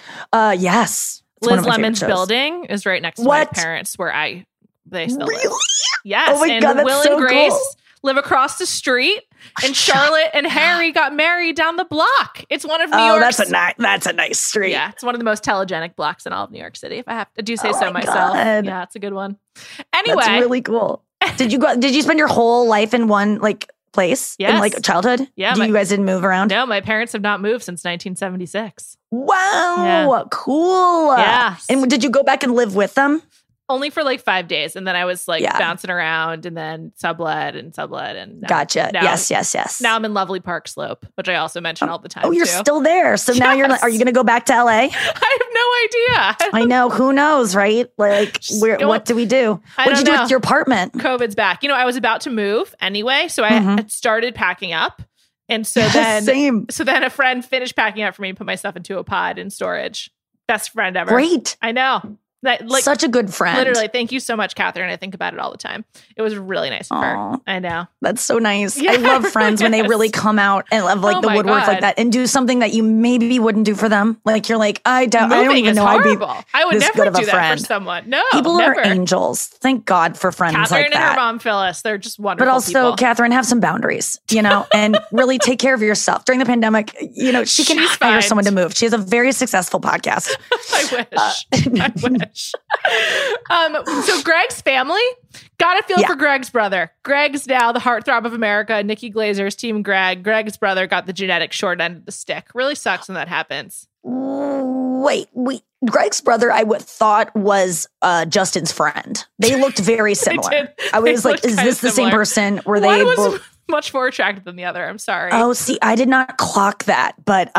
S6: Yes.
S3: Liz Lemon's building is right next to my parents, where they still live. Yes.
S6: Oh my God, that's
S3: Will
S6: so
S3: and Grace
S6: cool.
S3: live across the street, and Charlotte and Harry got married down the block. It's one of New York's.
S6: That's a nice street.
S3: Yeah, it's one of the most telegenic blocks in all of New York City, if I do say so myself.
S6: God.
S3: Yeah, it's a good one. Anyway.
S6: That's really cool. Did you spend your whole life in one place in childhood?
S3: Yeah.
S6: You guys didn't move around?
S3: No, my parents have not moved since 1976.
S6: Wow. Cool.
S3: Yeah.
S6: And did you go back and live with them?
S3: Only for 5 days. And then I was bouncing around and then sublet. And
S6: gotcha. Yes.
S3: Now I'm in lovely Park Slope, which I also mention all the time.
S6: Oh, you're still there. So now are you going to go back to LA?
S3: I have no idea.
S6: I know. Who knows, right? What do we do? What did you do with your apartment?
S3: COVID's back. I was about to move anyway. So I had started packing up. And so then, So then a friend finished packing up for me and put my stuff into a pod in storage. Best friend ever.
S6: Great.
S3: I know.
S6: Such a good friend.
S3: Literally. Thank you so much, Catherine. I think about it all the time. It was really nice of her. I know.
S6: That's so nice. Yes, I love friends when they really come out and love the woodwork like that and do something that you maybe wouldn't do for them. You're like, I don't even know I'd be
S3: I would
S6: this
S3: never
S6: good of a
S3: do that
S6: friend.
S3: for someone. No,
S6: people
S3: never.
S6: are angels. Thank God for friends
S3: Catherine
S6: like that.
S3: and her mom Phyllis, they're just wonderful.
S6: But also,
S3: people.
S6: Catherine, have some boundaries, and really take care of yourself during the pandemic. She can hire someone to move. She has a very successful podcast.
S3: I wish. So Greg's family, gotta feel for Greg's brother. Greg's now the heartthrob of America. Nikki Glazer's team Greg. Greg's brother got the genetic short end of the stick. Really sucks when that happens.
S6: Wait. Greg's brother, I thought was Justin's friend. They looked very similar. I was like, is this the same person? Were
S3: One
S6: they
S3: was
S6: both
S3: much more attractive than the other? I'm sorry.
S6: Oh, see, I did not clock that, but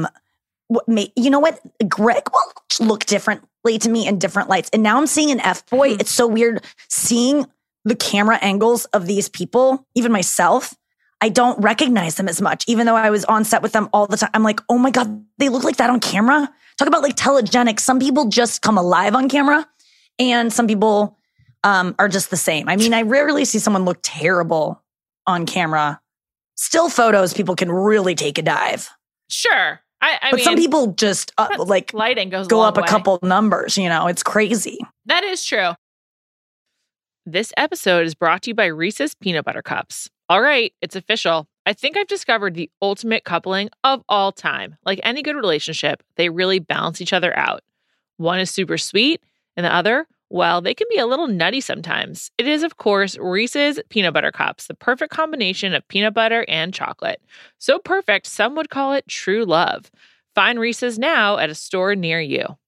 S6: you know what? Greg will look differently to me in different lights. And now I'm seeing an F-boy. It's so weird seeing the camera angles of these people, even myself. I don't recognize them as much, even though I was on set with them all the time. I'm like, oh my God, they look like that on camera. Talk about telegenic. Some people just come alive on camera and some people are just the same. I mean, I rarely see someone look terrible on camera. Still photos, people can really take a dive.
S3: Sure. I
S6: mean, some people just
S3: lighting goes
S6: go up
S3: way.
S6: A couple numbers, it's crazy.
S3: That is true. This episode is brought to you by Reese's Peanut Butter Cups. All right, it's official. I think I've discovered the ultimate coupling of all time. Like any good relationship, they really balance each other out. One is super sweet and the other, well, they can be a little nutty sometimes. It is, of course, Reese's Peanut Butter Cups, the perfect combination of peanut butter and chocolate. So perfect, some would call it true love. Find Reese's now at a store near you.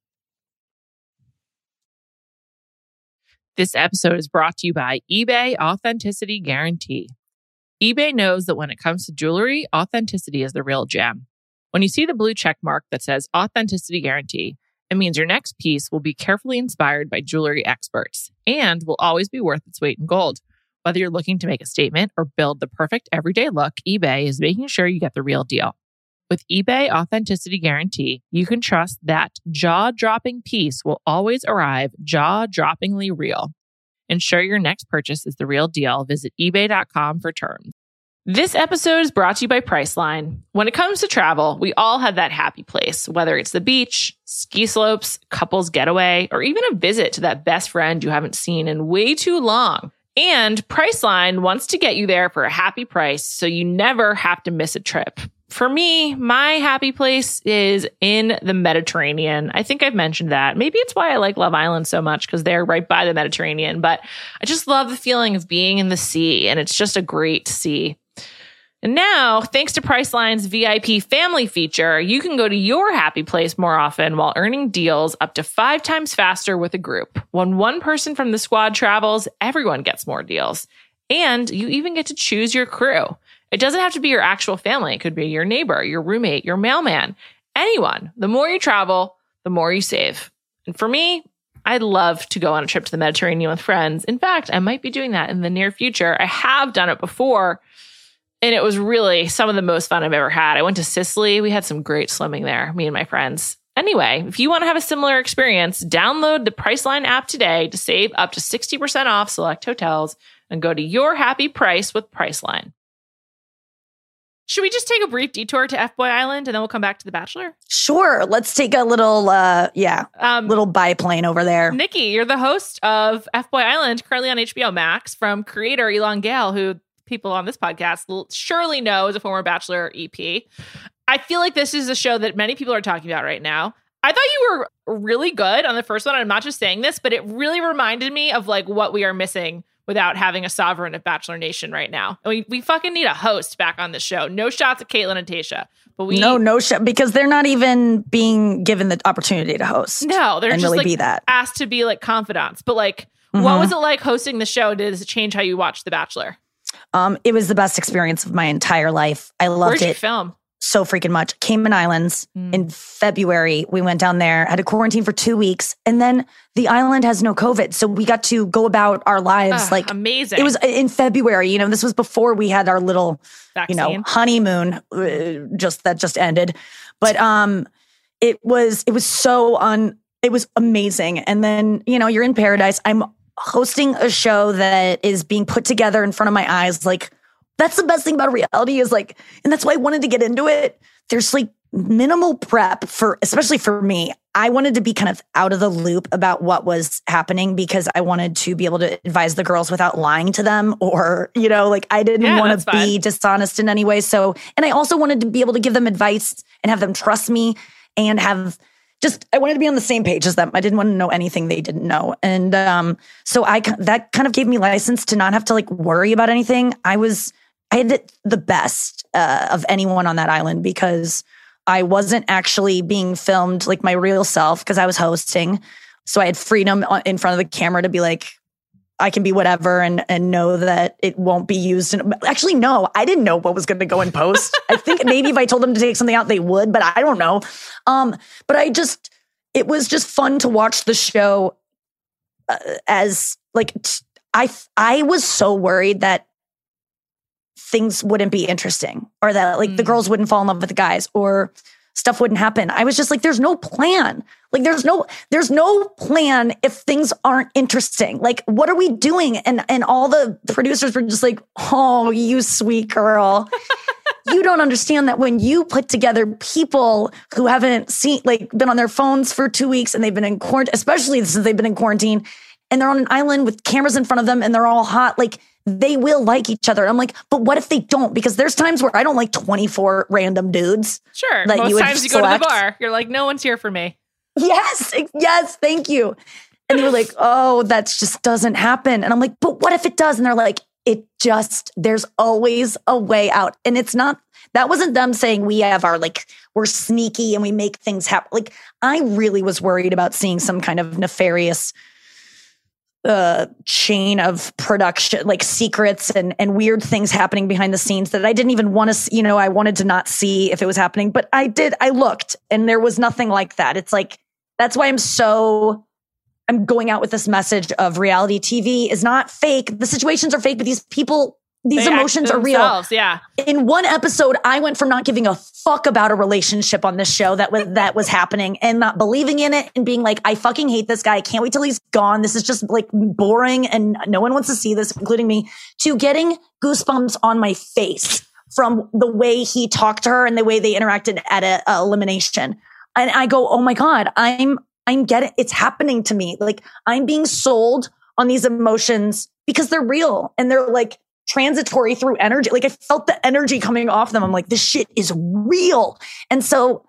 S3: This episode is brought to you by eBay Authenticity Guarantee. eBay knows that when it comes to jewelry, authenticity is the real gem. When you see the blue check mark that says Authenticity Guarantee, it means your next piece will be carefully inspired by jewelry experts and will always be worth its weight in gold. Whether you're looking to make a statement or build the perfect everyday look, eBay is making sure you get the real deal. With eBay Authenticity Guarantee, you can trust that jaw-dropping piece will always arrive jaw-droppingly real. Ensure your next purchase is the real deal. Visit ebay.com for terms. This episode is brought to you by Priceline. When it comes to travel, we all have that happy place, whether it's the beach, ski slopes, couples getaway, or even a visit to that best friend you haven't seen in way too long. And Priceline wants to get you there for a happy price so you never have to miss a trip. For me, my happy place is in the Mediterranean. I think I've mentioned that. Maybe it's why I like Love Island so much, because they're right by the Mediterranean. But I just love the feeling of being in the sea, and it's just a great sea. And now, thanks to Priceline's VIP family feature, you can go to your happy place more often while earning deals up to 5 times faster with a group. When one person from the squad travels, everyone gets more deals. And you even get to choose your crew. It doesn't have to be your actual family. It could be your neighbor, your roommate, your mailman, anyone. The more you travel, the more you save. And for me, I'd love to go on a trip to the Mediterranean with friends. In fact, I might be doing that in the near future. I have done it before, and it was really some of the most fun I've ever had. I went to Sicily. We had some great swimming there, me and my friends. Anyway, if you want to have a similar experience, download the Priceline app today to save up to 60% off select hotels and go to your happy price with Priceline. Should we just take a brief detour to F-Boy Island and then we'll come back to The Bachelor?
S6: Sure. Let's take a little, little biplane over there.
S3: Nikki, you're the host of F-Boy Island, currently on HBO Max, from creator Elon Gale, who people on this podcast will surely know as a former Bachelor EP. I feel like this is a show that many people are talking about right now. I thought you were really good on the first one. I'm not just saying this, but it really reminded me of what we are missing without having a sovereign of Bachelor Nation right now. We fucking need a host back on the show. No shots at Caitlin and Tayshia. But
S6: no shot, because they're not even being given the opportunity to host.
S3: No, they're just
S6: really
S3: like
S6: be that.
S3: asked to be like confidants. But like, what was it like hosting the show? Does it change how you watch The Bachelor?
S6: It was the best experience of my entire life. I loved it.
S3: Where'd you film?
S6: So freaking much. Cayman Islands in February. We went down there, had to quarantine for 2 weeks. And then the island has no COVID. So we got to go about our lives.
S3: Amazing.
S6: It was in February. This was before we had our little,
S3: vaccine.
S6: Honeymoon that just ended. But it was amazing. And then, you're in paradise. I'm hosting a show that is being put together in front of my eyes. Like, that's the best thing about reality is like, and that's why I wanted to get into it. There's like minimal prep especially for me. I wanted to be kind of out of the loop about what was happening because I wanted to be able to advise the girls without lying to them or, I didn't want to be dishonest in any way. So, and I also wanted to be able to give them advice and have them trust me and I wanted to be on the same page as them. I didn't want to know anything they didn't know. And so that kind of gave me license to not have to like worry about anything. I had the best of anyone on that island because I wasn't actually being filmed like my real self because I was hosting. So I had freedom in front of the camera to be like, I can be whatever and know that it won't be used. Actually, no, I didn't know what was going to go in post. I think maybe if I told them to take something out, they would, but I don't know. But it was just fun to watch the show as like, I was so worried that things wouldn't be interesting or that like the girls wouldn't fall in love with the guys or stuff wouldn't happen. I was just like, there's no plan. Like there's no plan if things aren't interesting. Like, what are we doing? And all the producers were just like, oh, you sweet girl. You don't understand that when you put together people who haven't been on their phones for 2 weeks and they've been in quarantine, especially since they've been in quarantine and they're on an island with cameras in front of them and they're all hot, like they will like each other. I'm like, but what if they don't? Because there's times where I don't like 24 random dudes.
S3: Sure. Most times you go to the bar, you're like, no one's here for me.
S6: Yes. Thank you. And they were like, oh, that just doesn't happen. And I'm like, but what if it does? And they're like, there's always a way out. And that wasn't them saying we're sneaky and we make things happen. Like, I really was worried about seeing some kind of nefarious chain of production, like secrets and weird things happening behind the scenes that I didn't even want to see. I wanted to not see if it was happening, but I looked and there was nothing like that. It's like, that's why I'm going out with this message of reality TV is not fake. The situations are fake, but these people, these emotions are real.
S3: Yeah.
S6: In one episode, I went from not giving a fuck about a relationship on this show that was happening and not believing in it and being like, I fucking hate this guy. I can't wait till he's gone. This is just like boring and no one wants to see this, including me, to getting goosebumps on my face from the way he talked to her and the way they interacted at a elimination. And I go, oh my God, I'm getting, it's happening to me. Like, I'm being sold on these emotions because they're real and they're like transitory through energy. Like, I felt the energy coming off them. I'm like, this shit is real. And so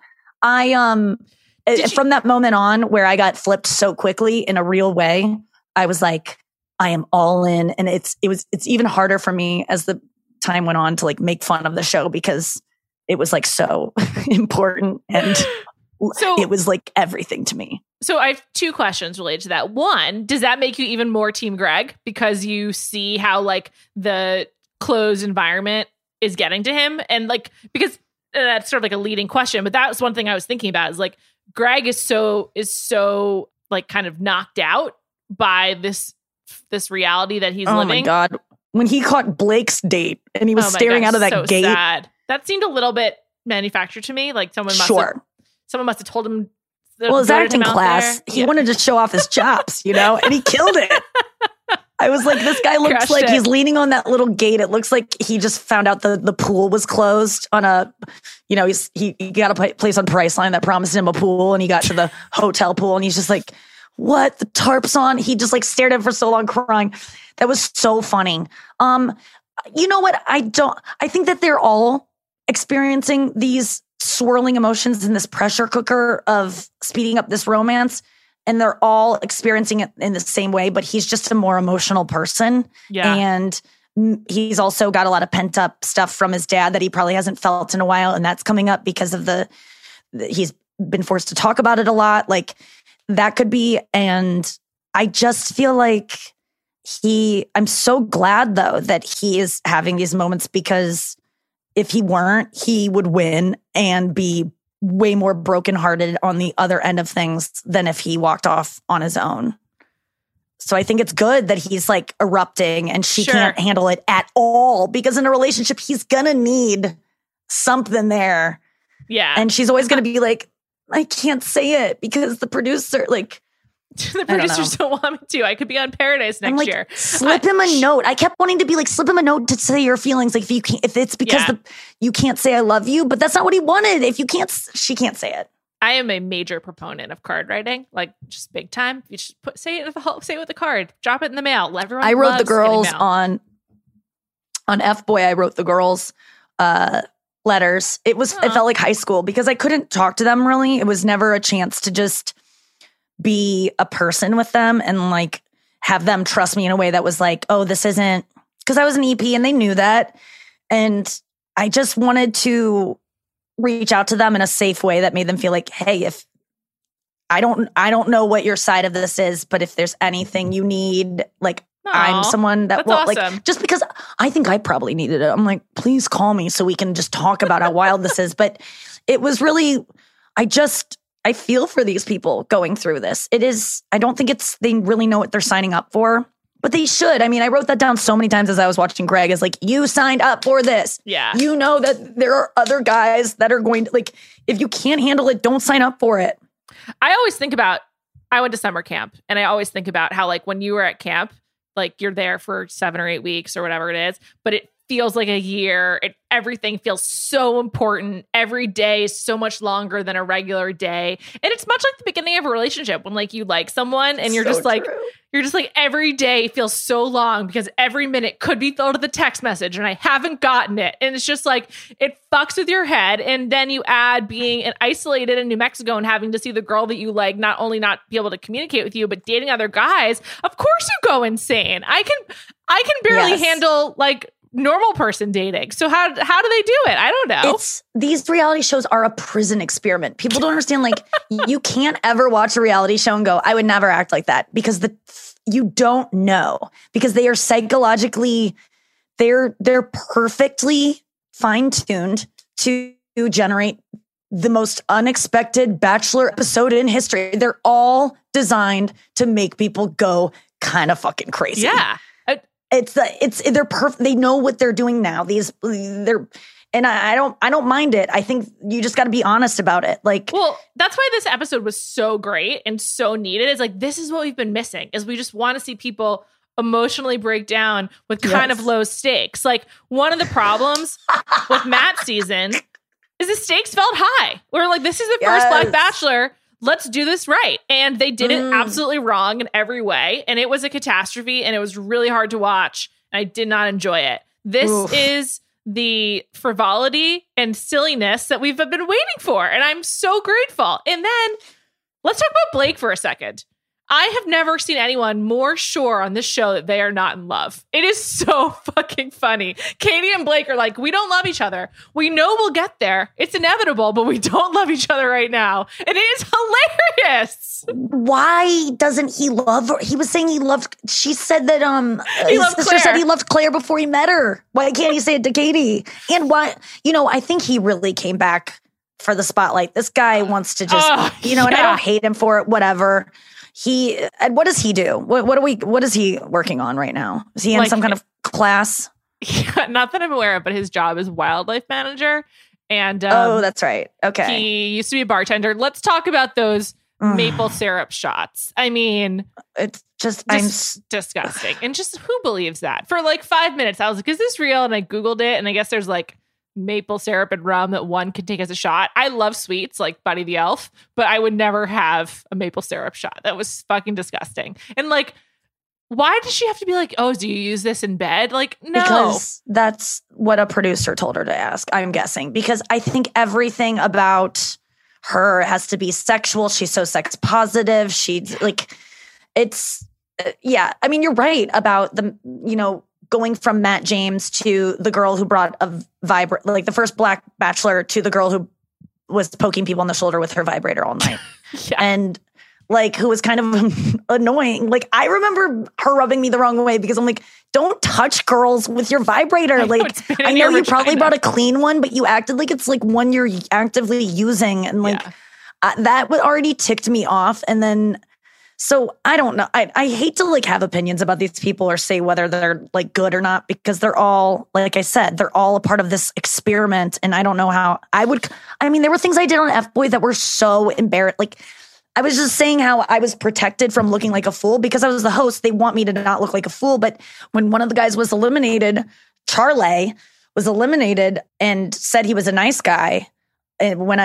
S6: from that moment on where I got flipped so quickly in a real way, I was like, I am all in. And it's even harder for me as the time went on to like make fun of the show because it was like so important and so, it was like everything to me.
S3: So I have two questions related to that. One, does that make you even more Team Greg because you see how like the closed environment is getting to him? And like, because that's sort of like a leading question, but that was one thing I was thinking about is like, Greg is so like kind of knocked out by this reality that he's living. Oh my
S6: God. When he caught Blake's date and he was staring out of that gate.
S3: Sad. That seemed a little bit manufactured to me. Like someone must have told him.
S6: Well, his acting class, he wanted to show off his chops, and he killed it. I was like, this guy looks like he's leaning on that little gate. It looks like he just found out the pool was closed on he got a place on Priceline that promised him a pool and he got to the hotel pool and he's just like, what? The tarp's on? He just like stared at it for so long crying. That was so funny. You know what? I think that they're all experiencing these swirling emotions in this pressure cooker of speeding up this romance. and they're all experiencing it in the same way, but he's just a more emotional person.
S3: Yeah.
S6: And he's also got a lot of pent up stuff from his dad that he probably hasn't felt in a while. And that's coming up because of he's been forced to talk about it a lot. Like that could be. And I just feel like I'm so glad though that he is having these moments, because if he weren't, he would win and be way more brokenhearted on the other end of things than if he walked off on his own. So I think it's good that he's like erupting and she can't handle it at all, because in a relationship, he's gonna need something there.
S3: Yeah.
S6: And she's always gonna be like, I can't say it because the producer, like,
S3: the producers don't want me to. I could be on Paradise next year.
S6: Slip him a note. I kept wanting to be like, slip him a note to say your feelings. Like if it's because you can't say I love you, but that's not what he wanted. If you can't, she can't say it.
S3: I am a major proponent of card writing, like just big time. You just say it with the card, drop it in the mail. Everyone.
S6: I wrote the girls on F Boy. I wrote the girls letters. It felt like high school because I couldn't talk to them really. It was never a chance to just be a person with them and like have them trust me in a way that was like, oh, this isn't, because I was an EP and they knew that. And I just wanted to reach out to them in a safe way that made them feel like, hey, if I don't know what your side of this is, but if there's anything you need, like I'm someone that will awesome. Like, just because I think I probably needed it. I'm like, please call me so we can just talk about how wild this is. But it was really, I feel for these people going through this. I don't think they really know what they're signing up for, but they should. I mean, I wrote that down so many times as I was watching Greg, as like, you signed up for this.
S3: Yeah.
S6: You know that there are other guys that are going to, like, if you can't handle it, don't sign up for it.
S3: I always think about, I went to summer camp and I always think about how like when you were at camp, like you're there for 7 or 8 weeks or whatever it is, but it feels like a year. Everything feels so important. Every day is so much longer than a regular day. And it's much like the beginning of a relationship when like you like someone and you're so just like, every day feels so long because every minute could be filled with a text message and I haven't gotten it. And it's just like, it fucks with your head. And then you add being isolated in New Mexico and having to see the girl that you like, not only not be able to communicate with you, but dating other guys. Of course you go insane. I can barely handle like normal person dating. So how do they do it? I don't know.
S6: These reality shows are a prison experiment. People don't understand, like, you can't ever watch a reality show and go, I would never act like that, because you don't know, because they are psychologically, they're perfectly fine-tuned to generate the most unexpected Bachelor episode in history. They're all designed to make people go kind of fucking crazy.
S3: Yeah.
S6: They're perfect. They know what they're doing now. And I don't mind it. I think you just got to be honest about it. Like,
S3: well, that's why this episode was so great and so needed. It's like, this is what we've been missing, is we just want to see people emotionally break down with kind of low stakes. Like, one of the problems with Matt's season is the stakes felt high. We're like, this is the first Black Bachelor. Let's do this right. And they did it absolutely wrong in every way. And it was a catastrophe and it was really hard to watch. And I did not enjoy it. This is the frivolity and silliness that we've been waiting for. And I'm so grateful. And then let's talk about Blake for a second. I have never seen anyone more sure on this show that they are not in love. It is so fucking funny. Katie and Blake are like, we don't love each other. We know we'll get there. It's inevitable, but we don't love each other right now. And it is hilarious.
S6: Why doesn't he love her? He was saying she said that his sister said he loved Claire before he met her. Why can't he say it to Katie? And why, I think he really came back for the spotlight. This guy wants to just, and I don't hate him for it, whatever. What does he do? What is he working on right now? Is he in some kind of class?
S3: Yeah, not that I'm aware of, but his job is wildlife manager. And
S6: that's right. Okay.
S3: He used to be a bartender. Let's talk about those maple syrup shots. I mean,
S6: it's just
S3: disgusting. And just who believes that? For like 5 minutes, I was like, is this real? And I Googled it, and I guess there's like maple syrup and rum that one could take as a shot. I love sweets like Buddy the Elf, but I would never have a maple syrup shot. That was fucking disgusting. And like, why does she have to be like, oh, do you use this in bed? Like, no.
S6: Because that's what a producer told her to ask, I'm guessing. Because I think everything about her has to be sexual. She's so sex positive. She's like, it's, yeah. I mean, you're right about the, going from Matt James to the girl who brought a vibrator, like the first Black Bachelor, to the girl who was poking people on the shoulder with her vibrator all night.
S3: Yeah.
S6: And like, who was kind of annoying. Like, I remember her rubbing me the wrong way because I'm like, don't touch girls with your vibrator. I know you probably brought a clean one, but you acted like it's like one you're actively using. And like, that already ticked me off. And then, so I don't know. I hate to like have opinions about these people or say whether they're like good or not, because they're all, like I said, they're all a part of this experiment. And I don't know how there were things I did on F-Boy that were so embarrassing. Like, I was just saying how I was protected from looking like a fool because I was the host. They want me to not look like a fool. But when one of the guys was eliminated, Charlie was eliminated and said he was a nice guy. And when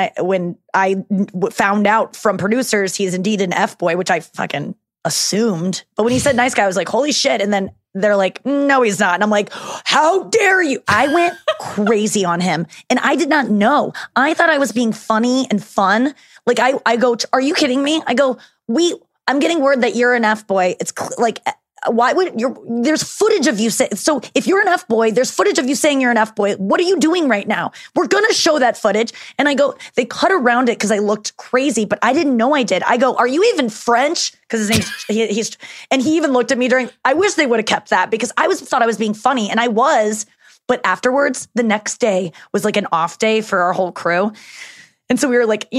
S6: I found out from producers he's indeed an F-boy, which I fucking assumed. But when he said nice guy, I was like, holy shit. And then they're like, no, he's not. And I'm like, how dare you? I went crazy on him. And I did not know. I thought I was being funny and fun. Like I go, are you kidding me? I go, I'm getting word that you're an F-boy. It's like, why would there's footage of you say, so if you're an F-boy, there's footage of you saying you're an F-boy. What are you doing right now? We're going to show that footage. And I go, they cut around it because I looked crazy, but I didn't know I did. I go, are you even French? Because his name's, and he even looked at me I wish they would have kept that because thought I was being funny, and I was, but afterwards, the next day was like an off day for our whole crew. And so we were like,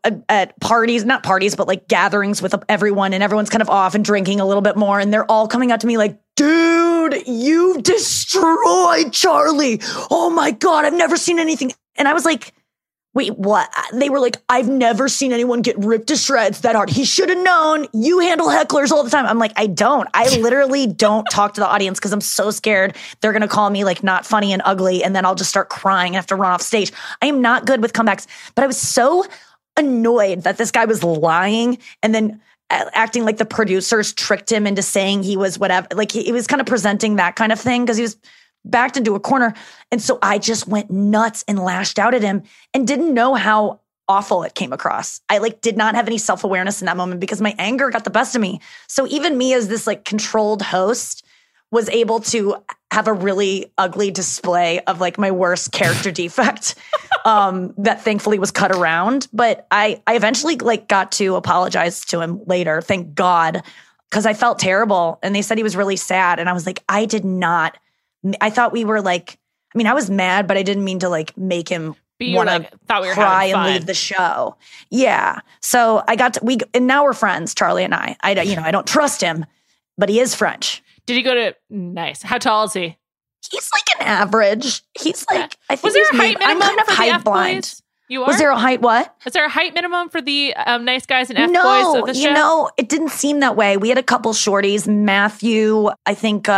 S6: at parties, not parties, but like gatherings with everyone, and everyone's kind of off and drinking a little bit more. And they're all coming out to me like, dude, you destroyed Charlie. Oh my God, I've never seen anything. And I was like, wait, what? They were like, I've never seen anyone get ripped to shreds that hard. He should have known. You handle hecklers all the time. I'm like, I don't. I literally don't talk to the audience because I'm so scared they're going to call me like not funny and ugly, and then I'll just start crying and have to run off stage. I am not good with comebacks. But I was so annoyed that this guy was lying and then acting like the producers tricked him into saying he was whatever. Like he was kind of presenting that kind of thing because he was backed into a corner. And so I just went nuts and lashed out at him and didn't know how awful it came across. I like did not have any self-awareness in that moment because my anger got the best of me. So even me as this like controlled host was able to have a really ugly display of like my worst character defect that thankfully was cut around. But I eventually like got to apologize to him later, thank God, because I felt terrible. And they said he was really sad. And I was like, I thought we were like, I mean, I was mad, but I didn't mean to like make him want to cry and leave the show. Yeah. So and now we're friends, Charlie and I. I don't trust him, but he is French.
S3: Did he go to, nice. How tall is he?
S6: He's like an average. He's like, I think
S3: was there a height minimum?
S6: I'm kind of height blind.
S3: You are?
S6: Was there a height what?
S3: Is there a height minimum for the nice guys and F-boys of the show?
S6: No, it didn't seem that way. We had a couple shorties, Matthew, I think,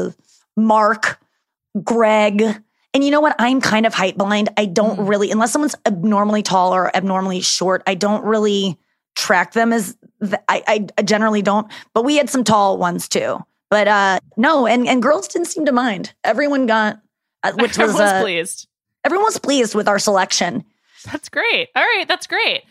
S6: Mark, Greg. And you know what? I'm kind of height blind. I don't really, unless someone's abnormally tall or abnormally short, I don't really track them as, I generally don't. But we had some tall ones too. But no, and girls didn't seem to mind. Everyone got, which was
S3: pleased.
S6: Everyone was pleased with our selection.
S3: That's great. All right, that's great.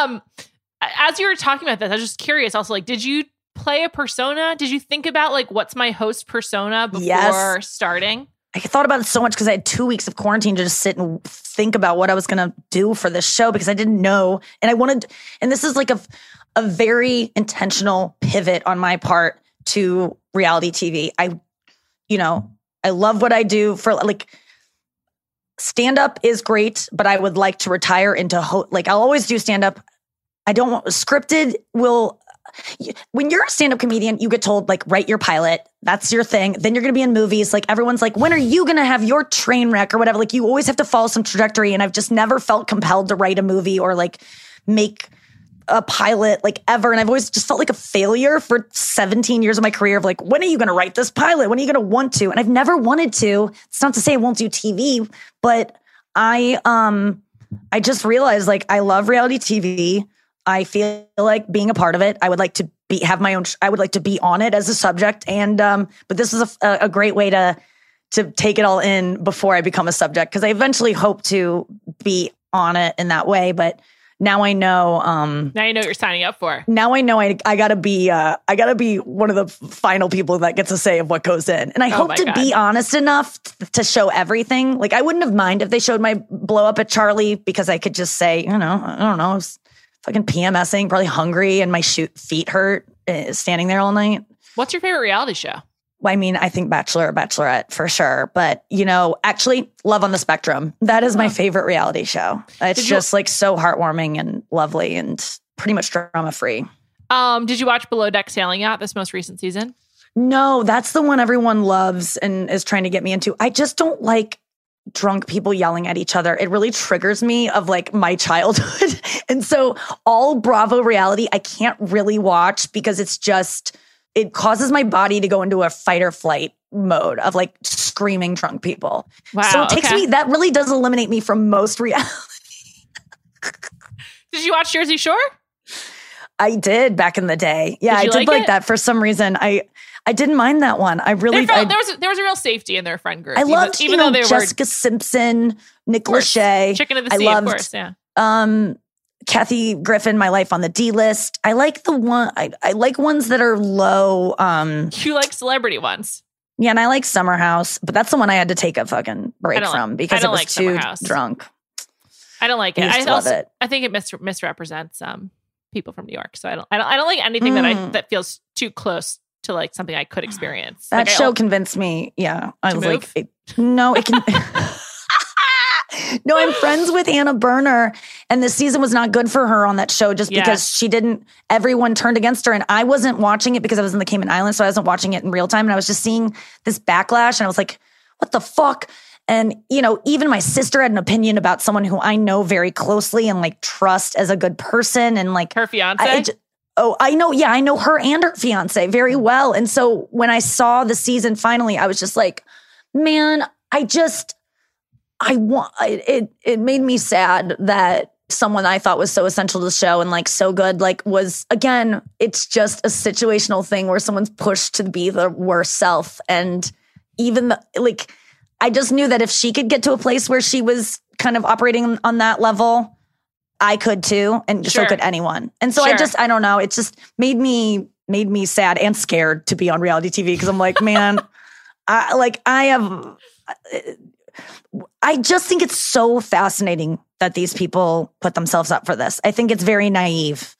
S3: As you were talking about this, I was just curious. Also, like, did you play a persona? Did you think about like what's my host persona before starting?
S6: I thought about it so much because I had 2 weeks of quarantine to just sit and think about what I was going to do for this show because I didn't know. And I wanted, and this is like a very intentional pivot on my part to reality TV. I love what I do for like stand up is great, but I would like to retire into I'll always do stand up. I don't want scripted when you're a stand-up comedian, you get told like, write your pilot. That's your thing. Then you're going to be in movies. Like everyone's like, when are you going to have your train wreck or whatever? Like you always have to follow some trajectory. And I've just never felt compelled to write a movie or like make a pilot like ever. And I've always just felt like a failure for 17 years of my career of like, when are you going to write this pilot? When are you going to want to? And I've never wanted to. It's not to say I won't do TV, but I just realized like I love reality TV. I feel like being a part of it. I would like to have my own. I would like to be on it as a subject, and but this is a great way to take it all in before I become a subject because I eventually hope to be on it in that way. But now I know.
S3: Now you know what you're signing up for.
S6: Now I know I gotta be one of the final people that gets a say of what goes in. And I hope to be honest enough to show everything. Like, I wouldn't have mind if they showed my blow up at Charlie, because I could just say, I don't know, I was fucking PMSing, probably hungry, and my feet hurt standing there all night.
S3: What's your favorite reality show?
S6: I mean, I think Bachelor or Bachelorette for sure. But, actually, Love on the Spectrum. That is my favorite reality show. It's just like so heartwarming and lovely and pretty much drama free.
S3: Did you watch Below Deck Sailing Yacht, this most recent season?
S6: No, that's the one everyone loves and is trying to get me into. I just don't like drunk people yelling at each other. It really triggers me of like my childhood. And so all Bravo reality, I can't really watch because it causes my body to go into a fight or flight mode of like screaming drunk people.
S3: Wow.
S6: So it takes me, that really does eliminate me from most reality.
S3: Did you watch Jersey Shore?
S6: I did back in the day. Yeah, I did like that for some reason. I didn't mind that one. I really
S3: there was a real safety in their friend group.
S6: I loved even though they Jessica Simpson, Nick Lachey.
S3: Chicken of the Sea, of course. Yeah.
S6: Kathy Griffin, My Life on the D List. I like the one. I like ones that are low.
S3: You like celebrity ones.
S6: Yeah, and I like Summer House, but that's the one I had to take a fucking break from because it was too drunk.
S3: I don't like it.
S6: I love it.
S3: I think it misrepresents people from New York. So I don't like anything that feels too close to like something I could experience.
S6: That show convinced me. Yeah, I was like, it can. No, I'm friends with Hannah Berner, and this season was not good for her on that show just because everyone turned against her, and I wasn't watching it because I was in the Cayman Islands, so I wasn't watching it in real time, and I was just seeing this backlash, and I was like, what the fuck? And, even my sister had an opinion about someone who I know very closely and like trust as a good person, and like
S3: her fiance.
S6: I know. Yeah, I know her and her fiance very well. And so when I saw the season finally, I was just like, man, it made me sad that someone I thought was so essential to the show and like so good, like was, again, it's just a situational thing where someone's pushed to be the worst self. And even I just knew that if she could get to a place where she was kind of operating on that level, I could too. And so could anyone. And so I don't know. It just made me sad and scared to be on reality TV. Cause I'm like, man, I just think it's so fascinating that these people put themselves up for this. I think it's very naive.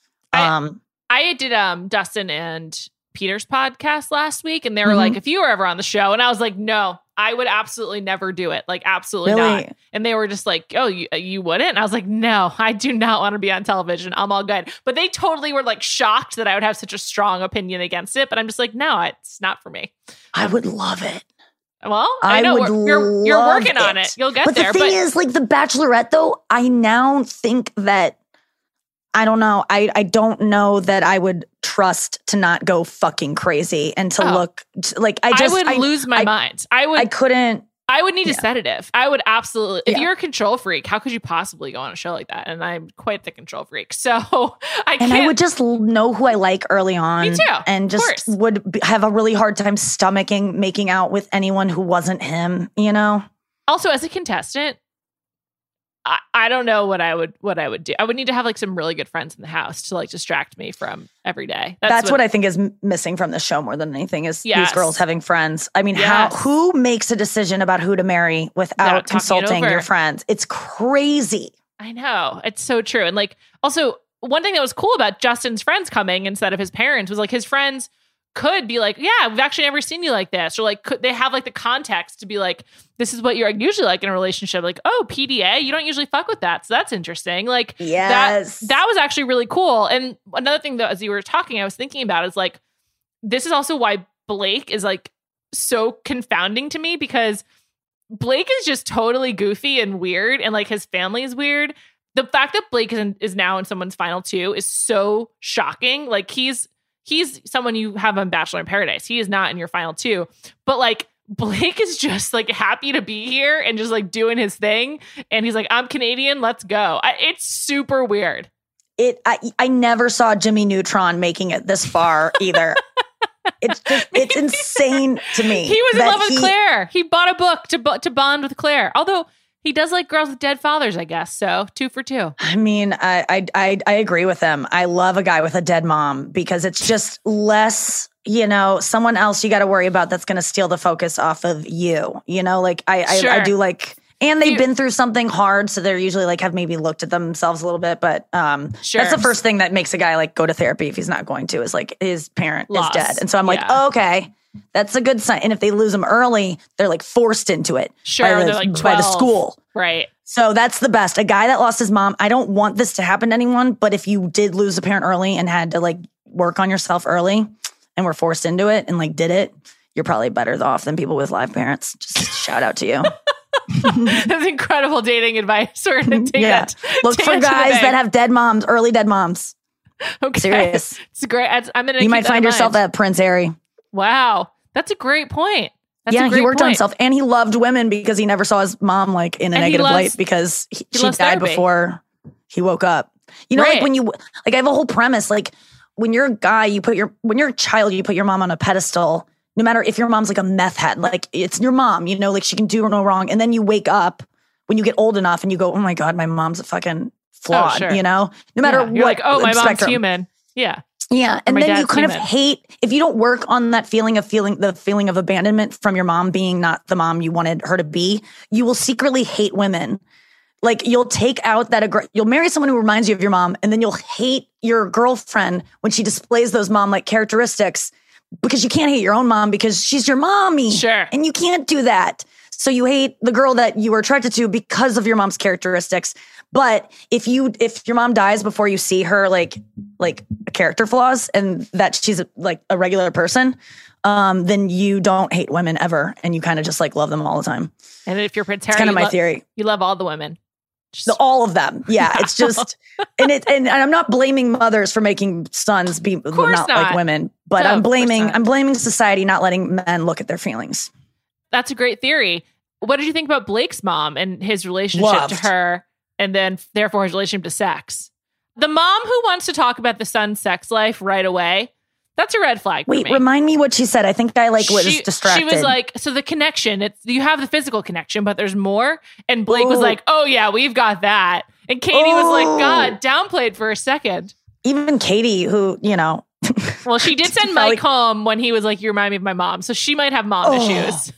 S3: I did Dustin and Peter's podcast last week, and they were like, if you were ever on the show, and I was like, no, I would absolutely never do it. Like, absolutely not. And they were just like, oh, you wouldn't? And I was like, no, I do not want to be on television. I'm all good. But they totally were like shocked that I would have such a strong opinion against it. But I'm just like, no, it's not for me.
S6: I would love it.
S3: Well, I know you're working on it. You'll get there.
S6: But the thing is, like The Bachelorette, though, I now think that, I don't know. I don't know that I would trust to not go fucking crazy and to look like I
S3: would lose my mind. I couldn't. I would need a sedative. I would absolutely. If you're a control freak, how could you possibly go on a show like that? And I'm quite the control freak, so I can't.
S6: And I would just know who I like early on.
S3: Me too.
S6: And just would have a really hard time stomaching making out with anyone who wasn't him.
S3: Also, as a contestant, I don't know what I would do. I would need to have like some really good friends in the house to like distract me from every day.
S6: That's what I think is missing from the show more than anything is these girls having friends. I mean, who makes a decision about who to marry without consulting your friends? It's crazy.
S3: I know. It's so true. And like, also one thing that was cool about Justin's friends coming instead of his parents was like his friends could be like, yeah, we've actually never seen you like this. Or like, could they have like the context to be like, this is what you're usually like in a relationship. Like, oh, PDA, you don't usually fuck with that. So that's interesting. Like,
S6: yes,
S3: that was actually really cool. And another thing that as you were talking, I was thinking about is like, this is also why Blake is like so confounding to me, because Blake is just totally goofy and weird. And like his family is weird. The fact that Blake is now in someone's final two is so shocking. Like he's someone you have on Bachelor in Paradise. He is not in your final two, but like Blake is just like happy to be here and just like doing his thing. And he's like, I'm Canadian. Let's go. It's super weird.
S6: I never saw Jimmy Neutron making it this far either. It's insane to me.
S3: He was in love with Claire. He bought a book to bond with Claire. Although He does like girls with dead fathers, I guess. So 2 for 2.
S6: I mean, I agree with him. I love a guy with a dead mom because it's just less, someone else you got to worry about that's going to steal the focus off of you. Like I do like, and they've been through something hard. So they're usually like have maybe looked at themselves a little bit. But that's the first thing that makes a guy like go to therapy if he's not going to is like his parent is dead. And so I'm like, okay. That's a good sign. And if they lose them early, they're like forced into it
S3: they're like 12.
S6: by the school.
S3: Right.
S6: So that's the best. A guy that lost his mom, I don't want this to happen to anyone, but if you did lose a parent early and had to like work on yourself early and were forced into it and like did it, you're probably better off than people with live parents. Just shout out to you.
S3: That's incredible dating advice. We're going to take that.
S6: Look for guys that have dead moms, early dead moms.
S3: Okay.
S6: Serious.
S3: It's great.
S6: You might find yourself at Prince Harry.
S3: Wow. That's a great point.
S6: He worked on himself and he loved women because he never saw his mom like in a negative light because she died before he woke up. Like when I have a whole premise, like when you're a guy, when you're a child, you put your mom on a pedestal, no matter if your mom's like a meth head, like it's your mom, like she can do no wrong. And then you wake up when you get old enough and you go, oh my God, my mom's a fucking flawed, no matter what.
S3: You're like, oh, my mom's human. Yeah.
S6: Yeah. And then you kind of hate, if you don't work on that the feeling of abandonment from your mom being not the mom you wanted her to be, you will secretly hate women. Like you'll take out you'll marry someone who reminds you of your mom, and then you'll hate your girlfriend when she displays those mom-like characteristics because you can't hate your own mom because she's your mommy.
S3: Sure.
S6: And you can't do that. So you hate the girl that you were attracted to because of your mom's characteristics. But if your mom dies before you see her like character flaws and that she's like a regular person, then you don't hate women ever, and you kind of just like love them all the time.
S3: And if you're Prince Harry,
S6: it's kind of my theory.
S3: You love all the women,
S6: all of them. Yeah, it's just and I'm not blaming mothers for making sons be not like women, but I'm blaming society not letting men look at their feelings.
S3: That's a great theory. What did you think about Blake's mom and his relationship to her? And then, therefore, his relationship to sex. The mom who wants to talk about the son's sex life right away, that's a red flag for me.
S6: Wait, remind me what she said. I think I was distracted.
S3: She was like, so the connection, you have the physical connection, but there's more. And Blake was like, oh yeah, we've got that. And Katie was like, God, downplayed for a second.
S6: Even Katie, who,
S3: Well, she did send Mike home when he was like, you remind me of my mom. So she might have mom issues.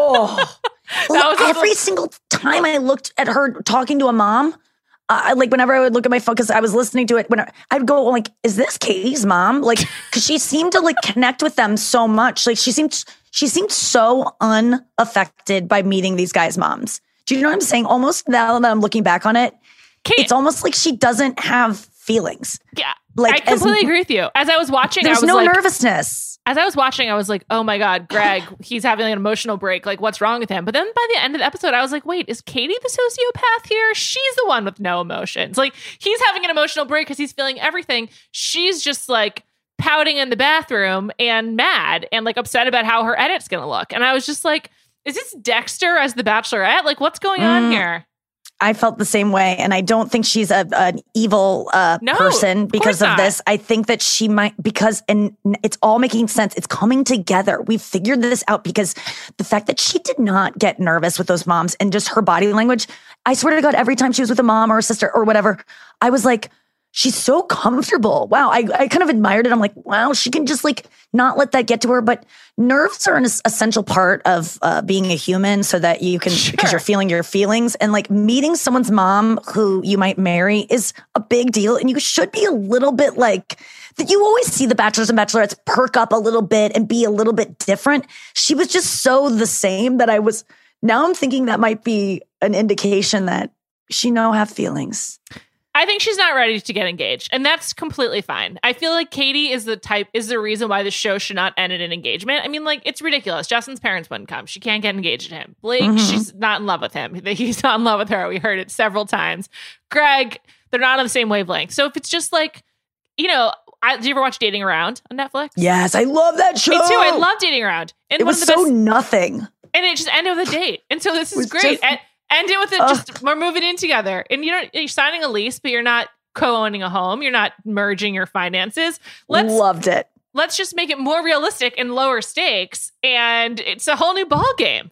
S6: Every single time I looked at her talking to a mom, like whenever I would look at my phone, because I was listening to it, when I'd go like, is this Katie's mom? Like, because she seemed to like connect with them so much. Like she seemed so unaffected by meeting these guys' moms. Do you know what I'm saying? Almost now that I'm looking back on it, it's almost like she doesn't have feelings.
S3: Yeah. Like, I completely agree with you. As I was watching,
S6: there's no nervousness.
S3: As I was watching, I was like, oh my God, Greg, he's having an emotional break. Like, what's wrong with him? But then by the end of the episode, I was like, wait, is Katie the sociopath here? She's the one with no emotions. Like, he's having an emotional break because he's feeling everything. She's just like pouting in the bathroom and mad and like upset about how her edit's going to look. And I was just like, is this Dexter as the Bachelorette? Like, what's going on here?
S6: I felt the same way. And I don't think she's an evil person because of this. I think that she might, and it's all making sense. It's coming together. We figured this out because the fact that she did not get nervous with those moms and just her body language, I swear to God, every time she was with a mom or a sister or whatever, I was like, she's so comfortable. Wow. I kind of admired it. I'm like, wow, she can just like not let that get to her. But nerves are an essential part of being a human so that you can, because you're feeling your feelings. And like meeting someone's mom who you might marry is a big deal. And you should be a little bit like, that you always see the bachelors and bachelorettes perk up a little bit and be a little bit different. She was just so the same that now I'm thinking that might be an indication that she have feelings.
S3: I think she's not ready to get engaged, and that's completely fine. I feel like Katie is the reason why the show should not end in an engagement. I mean, like, it's ridiculous. Justin's parents wouldn't come. She can't get engaged to him. Blake, she's not in love with him. He's not in love with her. We heard it several times. Greg, they're not on the same wavelength. So if it's just like, do you ever watch Dating Around on Netflix?
S6: Yes, I love that show.
S3: Me too. I love Dating Around. And
S6: it was so nothing.
S3: And it just ended with a date. And so this is great. End it with it. Just we're moving in together, and you're signing a lease, but you're not co-owning a home. You're not merging your finances.
S6: Loved it.
S3: Let's just make it more realistic and lower stakes, and it's a whole new ball game.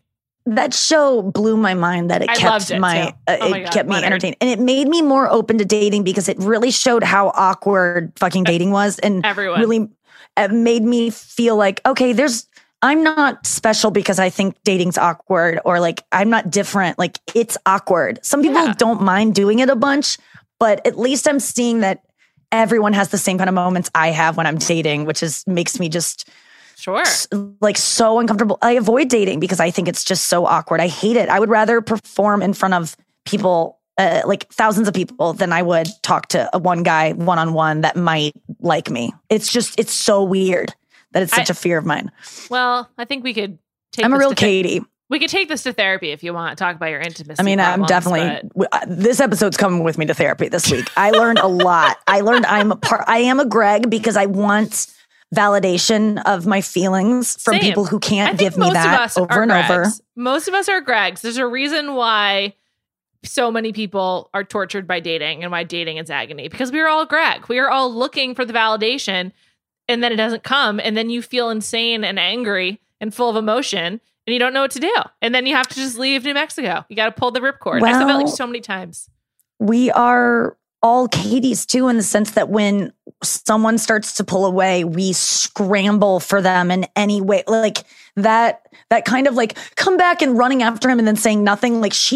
S6: that show blew my mind that it kept me entertained. And it made me more open to dating because it really showed how awkward fucking dating was. And really made me feel like, okay, I'm not special because I think dating's awkward, or like I'm not different. Like, it's awkward. Some people don't mind doing it a bunch, but at least I'm seeing that everyone has the same kind of moments I have when I'm dating, which makes me just like so uncomfortable. I avoid dating because I think it's just so awkward. I hate it. I would rather perform in front of people, like thousands of people, than I would talk to one guy one-on-one that might like me. It's so weird that it's such a fear of mine.
S3: Well, I think we could take
S6: I'm a real Katie.
S3: We could take this to therapy if you want. Talk about your intimacy.
S6: I mean,
S3: problems,
S6: I'm definitely, this episode's coming with me to therapy this week. I learned a lot. I learned I am a Greg because I want validation of my feelings from people who can't give me that over and over.
S3: Most of us are Gregs. There's a reason why so many people are tortured by dating and why dating is agony, because we are all Greg. We are all looking for the validation, and then it doesn't come, and then you feel insane and angry and full of emotion, and you don't know what to do. And then you have to just leave New Mexico. You got to pull the ripcord.
S6: Well,
S3: I said that like so many times.
S6: We are all Katies too, in the sense that when someone starts to pull away, we scramble for them in any way. Like that kind of like come back and running after him and then saying nothing. Like she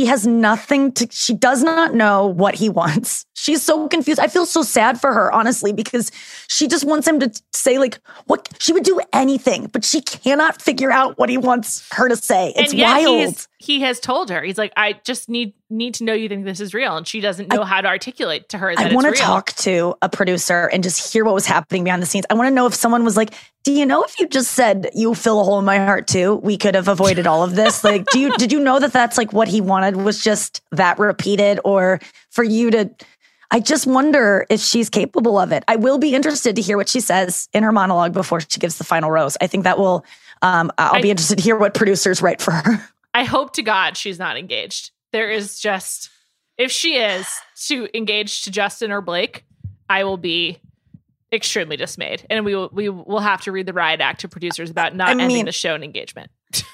S6: does not know what he wants. She's so confused. I feel so sad for her, honestly, because she just wants him to say like what she would do anything, but she cannot figure out what he wants her to say. It's wild.
S3: He has told her, he's like, I just need to know you think this is real. And she doesn't know how to articulate to her that it's real.
S6: I want to talk to a producer and just hear what was happening behind the scenes. I want to know if someone was like, do you know if you just said you fill a hole in my heart too, we could have avoided all of this? Like, did you know that that's like what he wanted was just that repeated, or for you to, I just wonder if she's capable of it. I will be interested to hear what she says in her monologue before she gives the final rose. I think that will, I'll be interested to hear what producers write for her.
S3: I hope to God she's not engaged. There is just, if she is engaged to Justin or Blake, I will be extremely dismayed, and we will have to read the riot act to producers about not ending the show in engagement.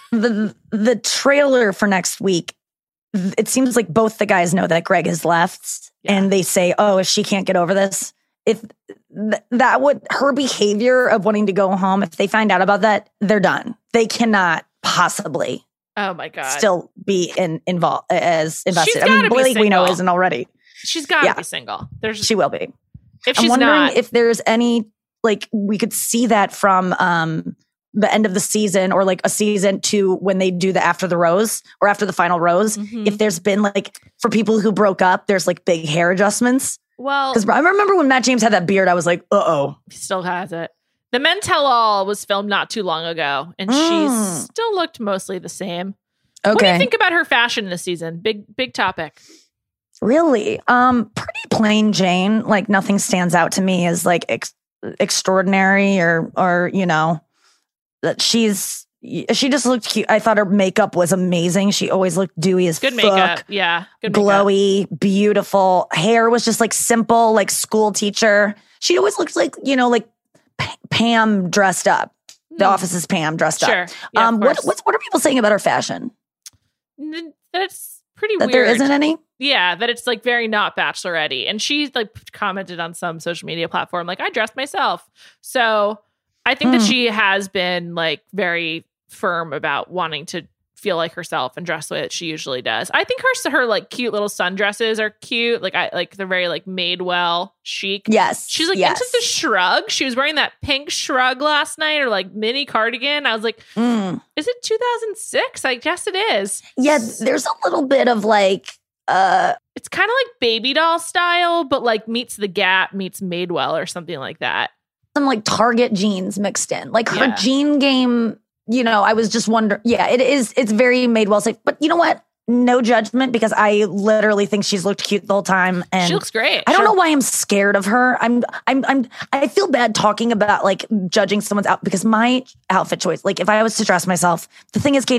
S6: The trailer for next week, it seems like both the guys know that Greg has left, and they say, "Oh, if she can't get over this, if that would her behavior of wanting to go home, if they find out about that, they're done. They cannot possibly."
S3: Oh my God!
S6: Still be involved as invested. I mean, Blake we know isn't already.
S3: She's got to be single.
S6: She will be.
S3: If
S6: I'm
S3: she's
S6: wondering
S3: not,
S6: if there's any, like, we could see that from the end of the season, or like a season to when they do the after the rose or after the final rose. Mm-hmm. If there's been like, for people who broke up, there's like big hair adjustments.
S3: Well,
S6: because I remember when Matt James had that beard, I was like, uh-oh.
S3: He still has it. The Men Tell All was filmed not too long ago, and she still looked mostly the same. Okay. What do you think about her fashion this season? Big topic.
S6: Really? Pretty plain Jane. Like nothing stands out to me as like extraordinary or, you know, that she just looked cute. I thought her makeup was amazing. She always looked dewy as
S3: good
S6: fuck.
S3: Makeup. Yeah. Good
S6: glowy,
S3: makeup.
S6: Beautiful. Hair was just like simple, like school teacher. She always looked like, you know, like Pam dressed up. The Office's Pam dressed up.
S3: Yeah,
S6: what are people saying about her fashion?
S3: That's pretty
S6: that
S3: weird.
S6: There isn't any?
S3: Yeah, that it's like very not Bachelorette-y. And she like commented on some social media platform, like, I dressed myself. So I think that she has been like very firm about wanting to feel like herself and dress the way that she usually does. I think her like cute little sundresses are cute. Like they're very like made well, chic.
S6: Yes.
S3: She's like into the shrug. She was wearing that pink shrug last night, or like mini cardigan. I was like, is it 2006? I guess it is.
S6: Yeah, there's a little bit of like
S3: it's kind of like baby doll style, but like meets the Gap meets Madewell or something like that.
S6: Some like Target jeans mixed in. Like her jean game. You know, I was just wondering. Yeah, it's very Madewell safe. But you know what? No judgment, because I literally think she's looked cute the whole time, and
S3: she looks great.
S6: I don't know why I'm scared of her. I feel bad talking about like judging someone's out, because my outfit choice. Like if I was to dress myself, the thing is, Katie,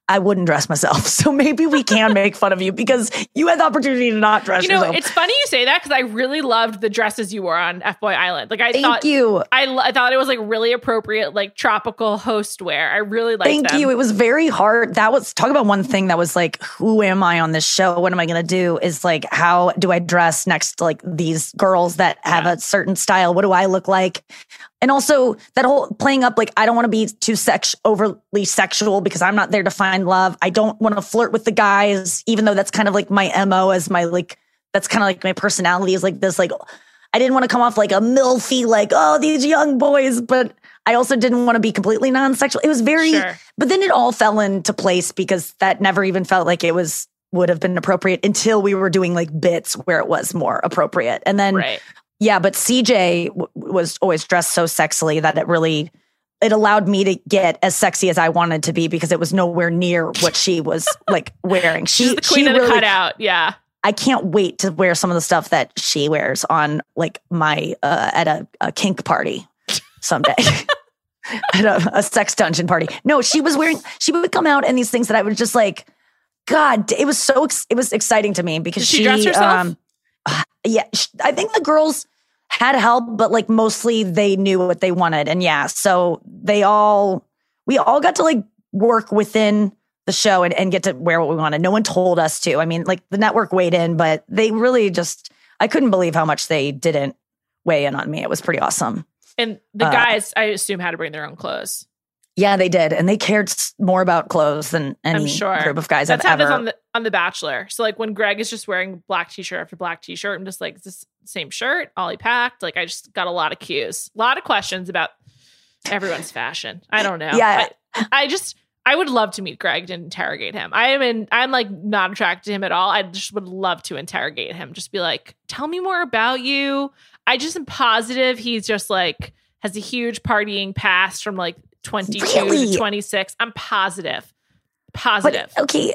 S6: I wouldn't dress myself. So maybe we can make fun of you because you had the opportunity to not dress yourself.
S3: It's funny you say that because I really loved the dresses you wore on F-Boy Island. Like I
S6: Thank you.
S3: I thought it was like really appropriate, like tropical host wear. I really liked them.
S6: Thank you. It was very hard. That was, talk about one thing that was like, who am I on this show? What am I going to do? Is like, how do I dress next to like these girls that have a certain style? What do I look like? And also that whole playing up, like, I don't want to be too overly sexual because I'm not there to find love. I don't want to flirt with the guys, even though that's kind of like my MO as my, like, that's kind of like my personality is like this, like, I didn't want to come off like a milfy, like, oh, these young boys, but I also didn't want to be completely non-sexual. It was very, but then it all fell into place because that never even felt like it would have been appropriate until we were doing like bits where it was more appropriate. And then, yeah, but CJ was always dressed so sexily that it allowed me to get as sexy as I wanted to be because it was nowhere near what she was like wearing.
S3: She's the queen of the cutout. Yeah.
S6: I can't wait to wear some of the stuff that she wears on like my, at a kink party someday. At a sex dungeon party. No, she would come out in these things that I was just like, God, it was exciting to me because
S3: Did she dress herself?
S6: Yeah, I think the girls had help, but like mostly they knew what they wanted. And yeah, so we all got to like work within the show and get to wear what we wanted. No one told us to. I mean, like the network weighed in, but they really I couldn't believe how much they didn't weigh in on me. It was pretty awesome.
S3: And the guys, I assume, had to bring their own clothes.
S6: Yeah, they did. And they cared more about clothes than any group of guys I've ever.
S3: That's how it is on The Bachelor. So like when Greg is just wearing black t-shirt after black t-shirt, I'm just like, is this the same shirt? Ollie packed? Like I just got a lot of cues. A lot of questions about everyone's fashion. I don't know.
S6: Yeah.
S3: I would love to meet Greg and interrogate him. I'm like not attracted to him at all. I just would love to interrogate him. Just be like, tell me more about you. I just am positive he's just like has a huge partying past from like 22 to 26. I'm positive. But,
S6: okay.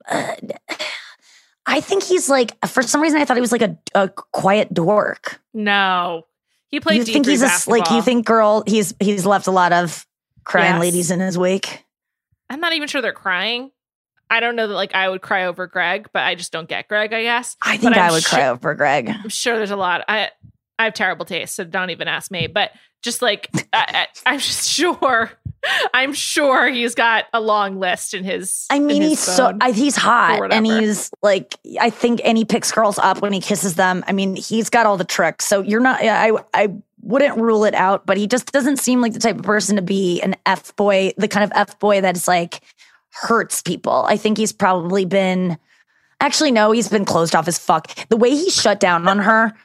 S6: I think he's like, for some reason, I thought he was like a quiet dork.
S3: No. He played
S6: You think he's
S3: basketball.
S6: Like, you think, girl, he's left a lot of crying ladies in his wake?
S3: I'm not even sure they're crying. I don't know that like I would cry over Greg, but I just don't get Greg, I guess.
S6: I think I would cry over Greg.
S3: I'm sure there's a lot. I have terrible taste, so don't even ask me. But just like, I'm just sure. I'm sure he's got a long list in his. I mean,
S6: he's hot, and he's like, I think, and he picks girls up when he kisses them. I mean, he's got all the tricks. So you're not. I wouldn't rule it out, but he just doesn't seem like the type of person to be an F boy, the kind of F boy that's like hurts people. I think he's probably been. Actually, no, he's been closed off as fuck. The way he shut down on her.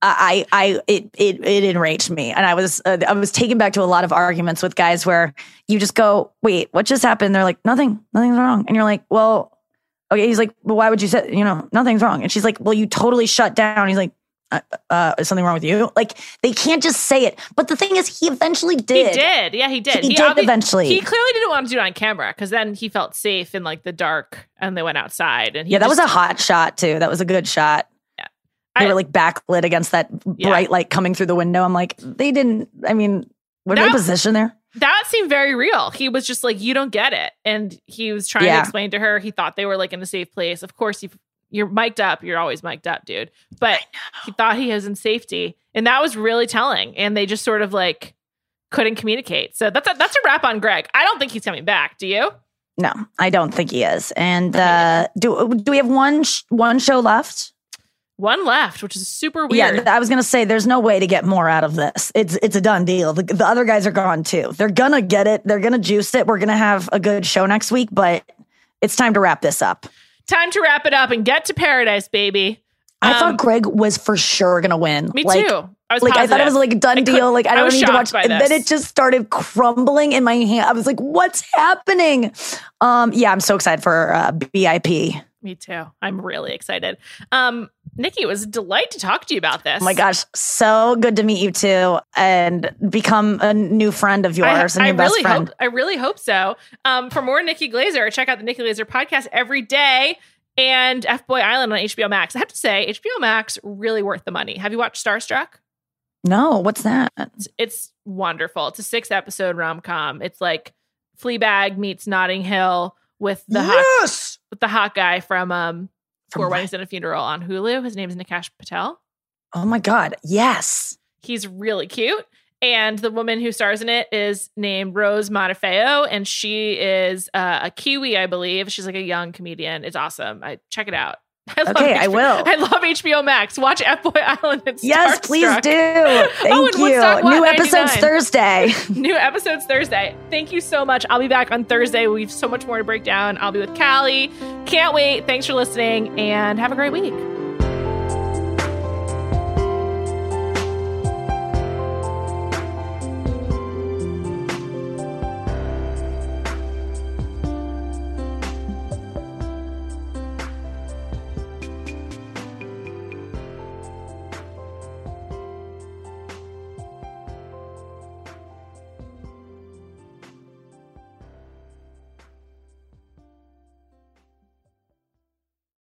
S6: It enraged me. And I was taken back to a lot of arguments with guys where you just go, wait, what just happened? They're like, nothing's wrong. And you're like, well, okay. He's like, well, why would you say, nothing's wrong? And she's like, well, you totally shut down. He's like, is something wrong with you? Like, they can't just say it. But the thing is, he eventually did.
S3: He did. Yeah, he did.
S6: He did eventually.
S3: He clearly didn't want to do it on camera because then he felt safe in like the dark and they went outside. And
S6: that was a hot shot too. That was a good shot. They were like backlit against that bright light coming through the window. I'm like, were they positioned there?
S3: That seemed very real. He was just like, you don't get it. And he was trying to explain to her. He thought they were like in a safe place. Of course, you're mic'd up. You're always mic'd up, dude. But he thought he was in safety. And that was really telling. And they just sort of like couldn't communicate. So that's a wrap on Greg. I don't think he's coming back. Do you?
S6: No, I don't think he is. And do we have one show left?
S3: One left, which is super weird.
S6: Yeah, I was going to say, there's no way to get more out of this. It's a done deal. The other guys are gone too. They're going to get it. They're going to juice it. We're going to have a good show next week, but it's time to wrap this up.
S3: Time to wrap it up and get to paradise, baby.
S6: I thought Greg was for sure going to win.
S3: Me too. I
S6: thought it was like a done deal. Like, I don't need to watch. And then it just started crumbling in my hand. I was like, what's happening? I'm so excited for BIP.
S3: Me too. I'm really excited. Nikki, it was a delight to talk to you about this.
S6: Oh my gosh, so good to meet you too and become a new friend of yours and your best friend.
S3: I really hope so. For more Nikki Glazer, check out the Nikki Glazer podcast every day and F-Boy Island on HBO Max. I have to say, HBO Max, really worth the money. Have you watched Starstruck?
S6: No, what's that?
S3: It's wonderful. It's a 6-episode rom-com. It's like Fleabag meets Notting Hill with the hot guy from Four Weddings and a Funeral on Hulu. His name is Nikesh Patel.
S6: Oh my God. Yes.
S3: He's really cute. And the woman who stars in it is named Rose Matafeo, and she is a Kiwi, I believe. She's like a young comedian. It's awesome. Check it out.
S6: I will.
S3: I love HBO Max. Watch F-Boy Island and
S6: Yes, please do. Thank you. New episodes Thursday.
S3: New episodes Thursday. Thank you so much. I'll be back on Thursday. We have so much more to break down. I'll be with Callie. Can't wait. Thanks for listening, and have a great week.